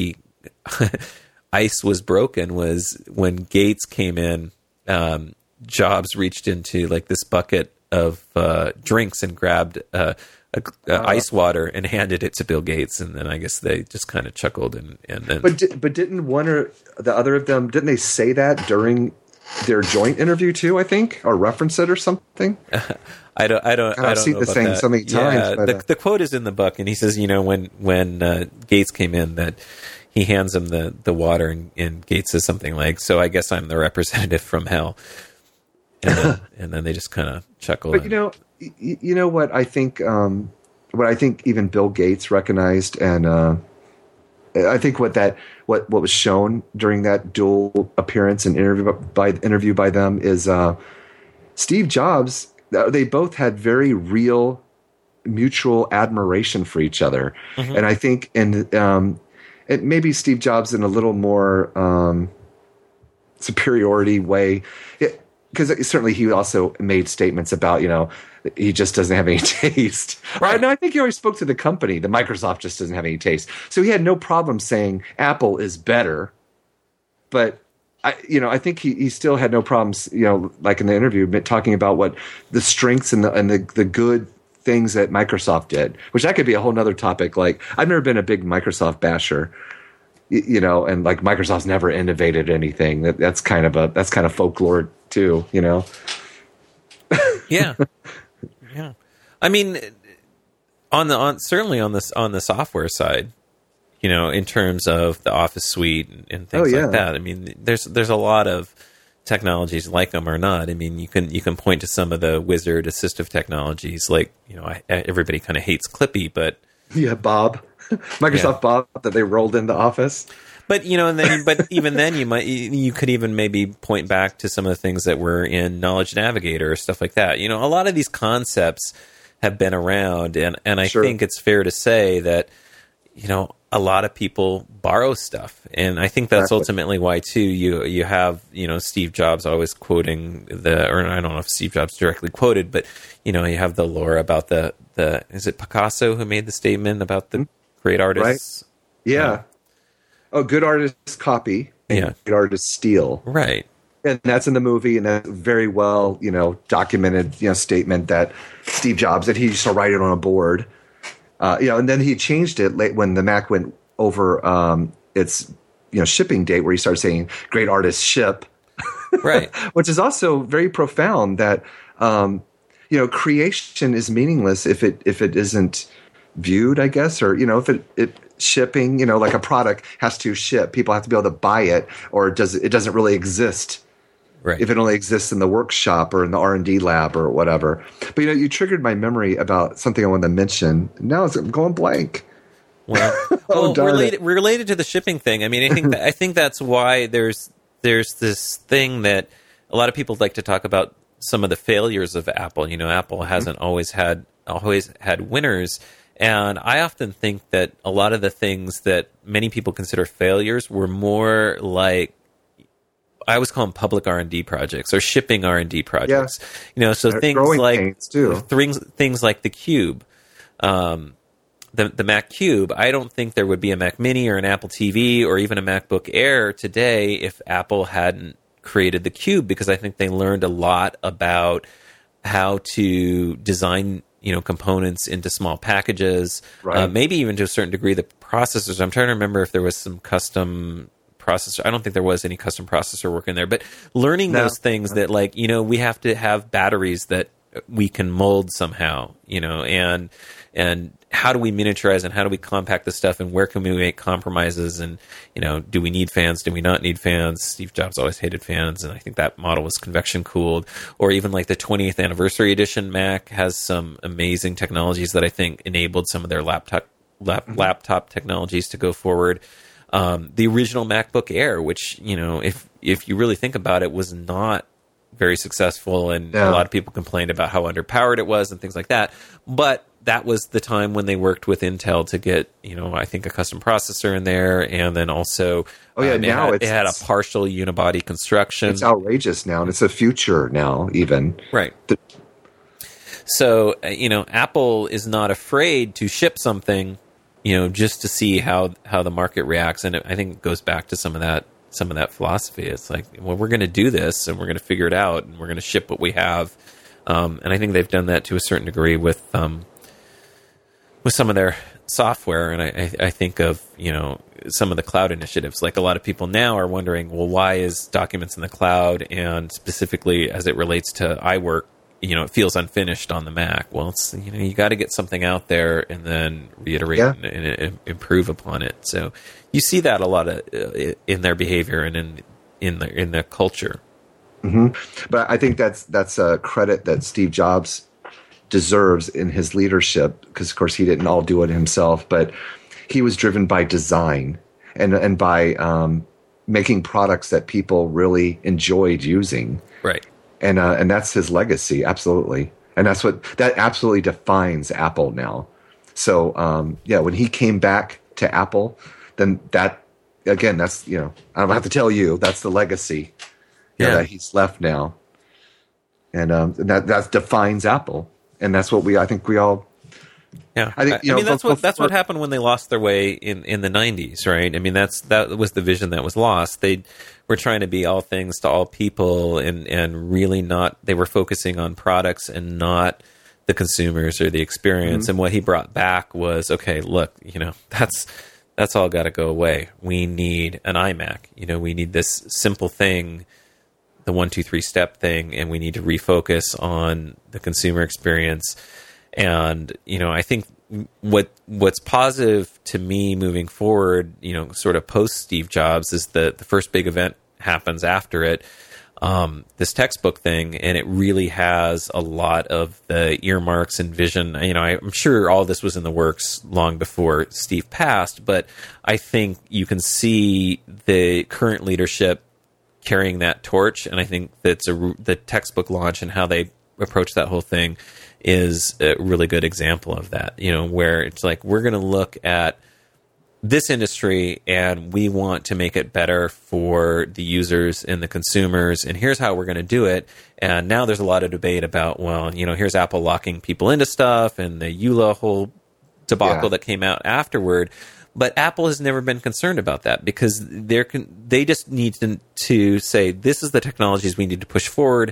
ice was broken was when Gates came in. Jobs reached into like this bucket of drinks and grabbed ice water and handed it to Bill Gates, and then I guess they just kind of chuckled and then. But didn't one or the other of them, didn't they say that during their joint interview too? I think, or reference it or something. I don't. I've seen this thing so many times. Yeah, the quote is in the book, and he says, when Gates came in, that he hands him the water, and Gates says something like, "So I guess I'm the representative from hell," and then they just kind of chuckle. But you know what I think? What I think even Bill Gates recognized, and I think what was shown during that dual appearance and interview by them is Steve Jobs. They both had very real mutual admiration for each other, and I think it maybe Steve Jobs in a little more superiority way, because certainly he also made statements about he just doesn't have any taste. Right? No, I think he always spoke to the company. The Microsoft just doesn't have any taste, so he had no problem saying Apple is better. But I think he still had no problems, like in the interview, talking about what the strengths and the good things that Microsoft did, which that could be a whole nother topic. Like, I've never been a big Microsoft basher, and like Microsoft's never innovated anything. That's kind of folklore too, Yeah. Yeah. I mean, certainly on the software side, in terms of the Office suite and things like that. I mean, there's a lot of technologies like them or not. I mean, you can point to some of the wizard assistive technologies, like everybody kind of hates Clippy, but Bob, Microsoft Bob that they rolled into Office. But but even then, you could even maybe point back to some of the things that were in Knowledge Navigator or stuff like that. A lot of these concepts have been around, and I think it's fair to say that a lot of people borrow stuff, and I think that's ultimately why too. You have Steve Jobs always quoting or I don't know if Steve Jobs directly quoted, but you have the lore about the is it Picasso who made the statement about the great artists? Right. Yeah. Good artists copy, and good artists steal. Right. And that's in the movie, and that's very well documented statement that Steve Jobs, that he used to write it on a board. And then he changed it late when the Mac went over its shipping date, where he started saying "great artists ship," right? Which is also very profound. That creation is meaningless if it isn't viewed, I guess, or if it shipping, like a product has to ship. People have to be able to buy it, or it doesn't really exist. Right. If it only exists in the workshop or in the R&D lab or whatever. But you triggered my memory about something I wanted to mention. Now I'm going blank. Well, related to the shipping thing. I mean, I think that's why there's this thing that a lot of people like to talk about some of the failures of Apple. Apple hasn't always had winners. And I often think that a lot of the things that many people consider failures were more like, I always call them public R&D projects or shipping R&D projects. So things like the Cube, the Mac Cube. I don't think there would be a Mac Mini or an Apple TV or even a MacBook Air today if Apple hadn't created the Cube, because I think they learned a lot about how to design components into small packages, Right. maybe even to a certain degree the processors. I'm trying to remember if there was some custom processor. I don't think there was any custom processor work in there, but learning No. those things that we have to have batteries that we can mold somehow, and how do we miniaturize and how do we compact the stuff and where can we make compromises, and do we need fans, do we not need fans? Steve Jobs always hated fans, and I think that model was convection cooled. Or even like the 20th anniversary edition Mac has some amazing technologies that I think enabled some of their laptop technologies to go forward. The original MacBook Air, which if you really think about it, was not very successful, and a lot of people complained about how underpowered it was and things like that. But that was the time when they worked with Intel to get, I think a custom processor in there, and then also now it had a partial unibody construction. It's outrageous now, and it's a future now, even. Right. So, Apple is not afraid to ship something, just to see how the market reacts, and I think it goes back to some of that philosophy. It's like, well, we're going to do this, and we're going to figure it out, and we're going to ship what we have. And I think they've done that to a certain degree with some of their software. And I think of some of the cloud initiatives. Like, a lot of people now are wondering, well, why is Documents in the cloud, and specifically as it relates to iWork, it feels unfinished on the Mac. Well, it's you got to get something out there and then reiterate and improve upon it. So you see that a lot in their behavior and in the culture. Mm-hmm. But I think that's a credit that Steve Jobs deserves in his leadership, because of course he didn't all do it himself, but he was driven by design and by making products that people really enjoyed using. Right. And that's his legacy, absolutely. And that absolutely defines Apple now. So when he came back to Apple, then that, again, that's I don't have to tell you, that's the legacy that he's left now, and that defines Apple, and that's what I think we all. Yeah, I think that's what happened when they lost their way in the 90s, right? I mean, that was the vision that was lost. They were trying to be all things to all people, and really not. They were focusing on products and not the consumers or the experience. Mm-hmm. And what he brought back was, okay, look, that's all got to go away. We need an iMac. We need this simple thing, the 1, 2, 3 step thing, and we need to refocus on the consumer experience. And I think what's positive to me moving forward, sort of post Steve Jobs, is the first big event happens after it, this textbook thing, and it really has a lot of the earmarks and vision. I'm sure all this was in the works long before Steve passed, but I think you can see the current leadership carrying that torch, and I think that's the textbook launch and how they approach that whole thing is a really good example of that, where it's like, we're going to look at this industry and we want to make it better for the users and the consumers, and here's how we're going to do it. And now there's a lot of debate about, well, here's Apple locking people into stuff and the EULA whole debacle that came out afterward. But Apple has never been concerned about that, because they just need to say, this is the technologies we need to push forward.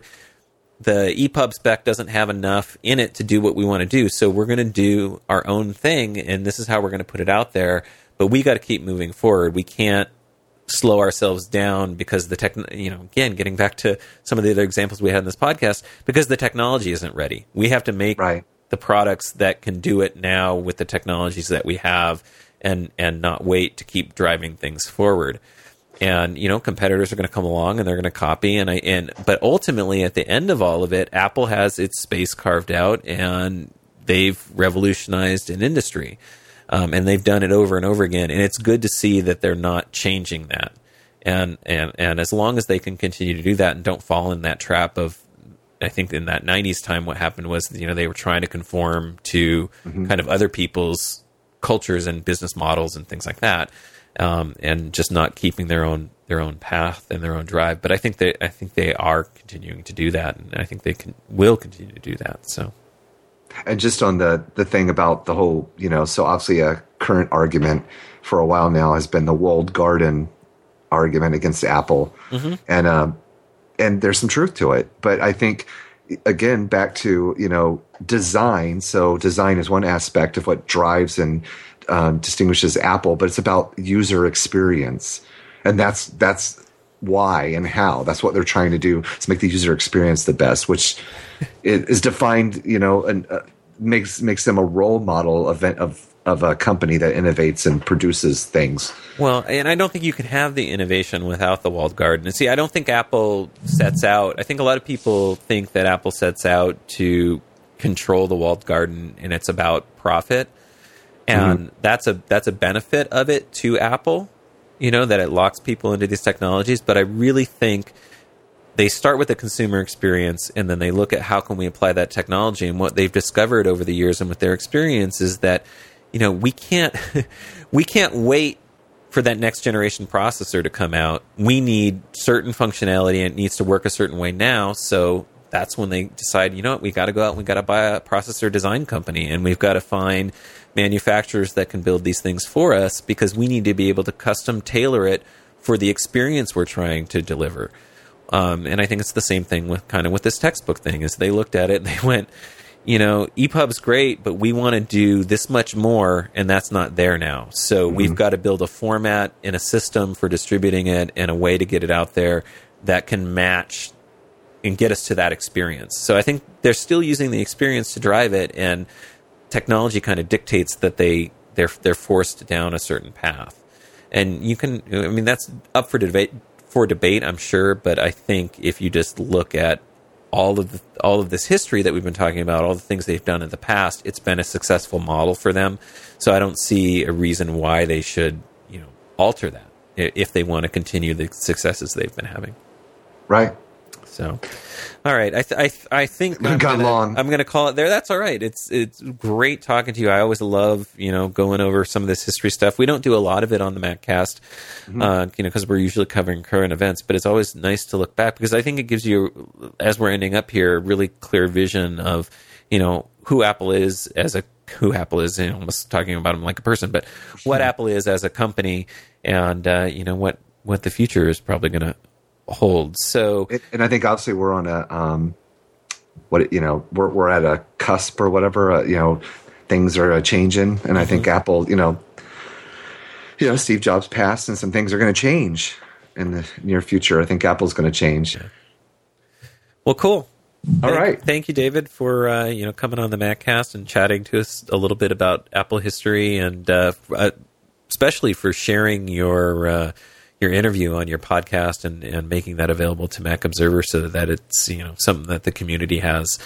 The EPUB spec doesn't have enough in it to do what we want to do, so we're going to do our own thing, and this is how we're going to put it out there. But we got to keep moving forward. We can't slow ourselves down because again, getting back to some of the other examples we had in this podcast, because the technology isn't ready. We have to make the products that can do it now with the technologies that we have, and not wait to keep driving things forward. And competitors are going to come along and they're going to copy, but ultimately at the end of all of it, Apple has its space carved out, and they've revolutionized an industry, and they've done it over and over again. And it's good to see that they're not changing that, and as long as they can continue to do that and don't fall in that trap of, I think in that 90s time, what happened was they were trying to conform to kind of other people's cultures and business models and things like that. And just not keeping their own path and their own drive. But I think they are continuing to do that, and I think they will continue to do that. So, and just on the thing about the whole, so obviously a current argument for a while now has been the walled garden argument against Apple, and there's some truth to it. But I think again, back to, design. So design is one aspect of what drives and distinguishes Apple, but it's about user experience. And that's why and how. That's what they're trying to do, is make the user experience the best, which is defined, and makes them a role model of a company that innovates and produces things. Well, and I don't think you can have the innovation without the walled garden. And see, I don't think Apple sets out. I think a lot of people think that Apple sets out to control the walled garden, and it's about profit. And that's a benefit of it to Apple, that it locks people into these technologies. But I really think they start with the consumer experience, and then they look at how can we apply that technology. And what they've discovered over the years and with their experience is that, we can't wait for that next generation processor to come out. We need certain functionality, and it needs to work a certain way now. So that's when they decide, we got to go out and we got to buy a processor design company, and we've got to find manufacturers that can build these things for us, because we need to be able to custom tailor it for the experience we're trying to deliver. And I think it's the same thing with this textbook thing. Is they looked at it and they went, EPUB's great, but we want to do this much more, and that's not there now. So we've got to build a format and a system for distributing it and a way to get it out there that can match and get us to that experience. So I think they're still using the experience to drive it, and technology kind of dictates that they're forced down a certain path. And that's up for debate, I'm sure, but I think if you just look at all of this history that we've been talking about, all the things they've done in the past, it's been a successful model for them. So I don't see a reason why they should, alter that if they want to continue the successes they've been having. Right. So, all right. I think I'm going to call it there. That's all right. It's great talking to you. I always love, going over some of this history stuff. We don't do a lot of it on the MacCast, because we're usually covering current events, but it's always nice to look back, because I think it gives you, as we're ending up here, a really clear vision of, who Apple is, almost talking about them like a person, but what Apple is as a company, and, what the future is probably going to hold. So, and I think obviously we're on a we're at a cusp or whatever. Things are changing, and I think Apple, Steve Jobs passed, and some things are going to change in the near future. I think Apple's going to change. Well, cool. All right. Thank you, David, for coming on the MacCast and chatting to us a little bit about Apple history, and especially for sharing your interview on your podcast and making that available to Mac Observer, so that it's something that the community has.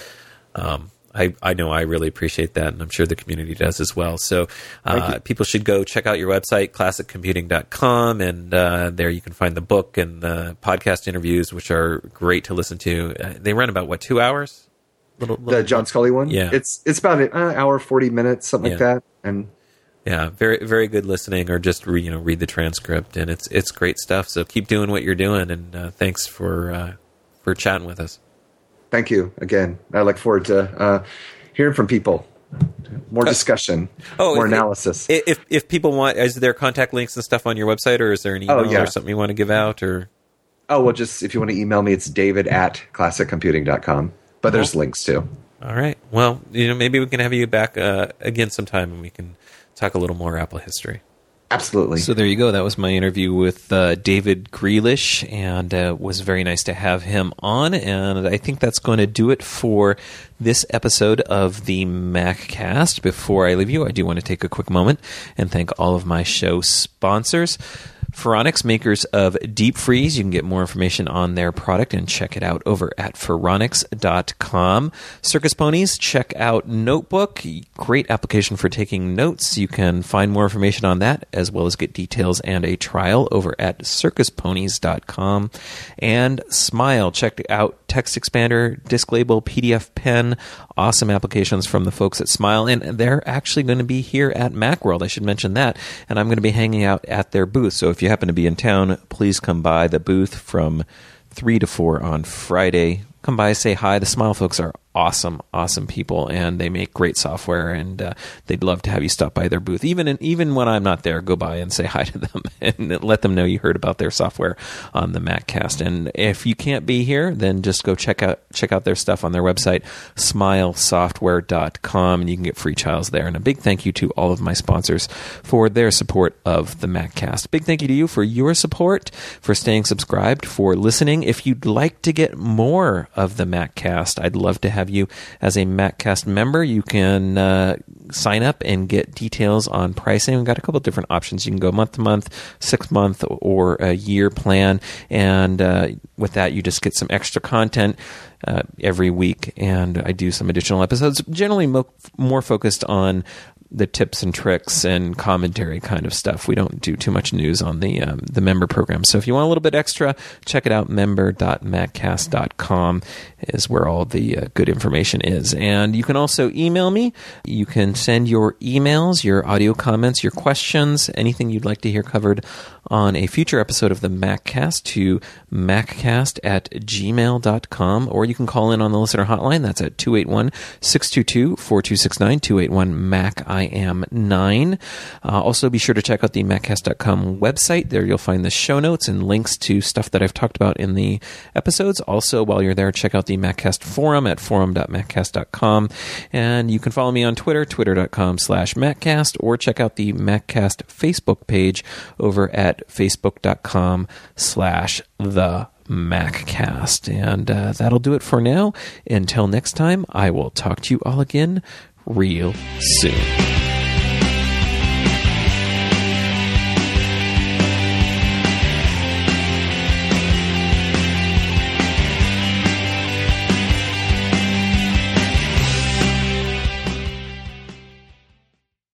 I know I really appreciate that, and I'm sure the community does as well. So people should go check out your website, classiccomputing.com, and there you can find the book and the podcast interviews, which are great to listen to. They run about, 2 hours? The John Scully one? Yeah. It's about an hour, 40 minutes, something like that. And yeah, very, very good listening, or just read the transcript, and it's great stuff. So keep doing what you're doing, and thanks for chatting with us. Thank you again. I look forward to hearing from people, more discussion, more analysis. If people want, is there contact links and stuff on your website, or is there an email or something you want to give out? Or just if you want to email me, it's david@classiccomputing.com. But there's links too. All right. Well, maybe we can have you back again sometime, and we can talk a little more Apple history. Absolutely. So there you go. That was my interview with David Grealish, and it was very nice to have him on. And I think that's going to do it for this episode of the MacCast. Before I leave you, I do want to take a quick moment and thank all of my show sponsors. Phoronix, makers of Deep Freeze. You can get more information on their product and check it out over at phoronix.com. Circus Ponies, check out Notebook. Great application for taking notes. You can find more information on that, as well as get details and a trial over at circusponies.com. And Smile, check out Text Expander, Disk Label, PDF Pen. Awesome applications from the folks at Smile. And they're actually going to be here at Macworld. I should mention that. And I'm going to be hanging out at their booth. So if you happen to be in town, please come by the booth from 3 to 4 on Friday. come by, say hi. The Smile folks are awesome people, and they make great software, and they'd love to have you stop by their booth. Even when I'm not there, go by and say hi to them and let them know you heard about their software on the MacCast. And if you can't be here, then just go check out their stuff on their website, smilesoftware.com, and you can get free trials there. And a big thank you to all of my sponsors for their support of the MacCast. Big thank you to you for your support, for staying subscribed, for listening. If you'd like to get more of the MacCast, I'd love to have you as a MacCast member. You can sign up and get details on pricing. We've got a couple of different options. You can go month to month, 6 month, or a year plan. And with that, you just get some extra content every week. And I do some additional episodes, generally more focused on the tips and tricks and commentary kind of stuff. We don't do too much news on the member program. So if you want a little bit extra, check it out. member.maccast.com is where all the good information is. And you can also email me. You can send your emails, your audio comments, your questions, anything you'd like to hear covered on a future episode of the MacCast to maccast@gmail.com, or you can call in on the listener hotline. That's at 281-622-4269, 281-MAC-I-AM-9. Also, be sure to check out the maccast.com website. There you'll find the show notes and links to stuff that I've talked about in the episodes. Also, while you're there, check out the MacCast forum at forum.maccast.com. And you can follow me on Twitter, twitter.com/MacCast, or check out the MacCast Facebook page over at facebook.com/TheMacCast. And that'll do it for now. Until next time, I will talk to you all again real soon.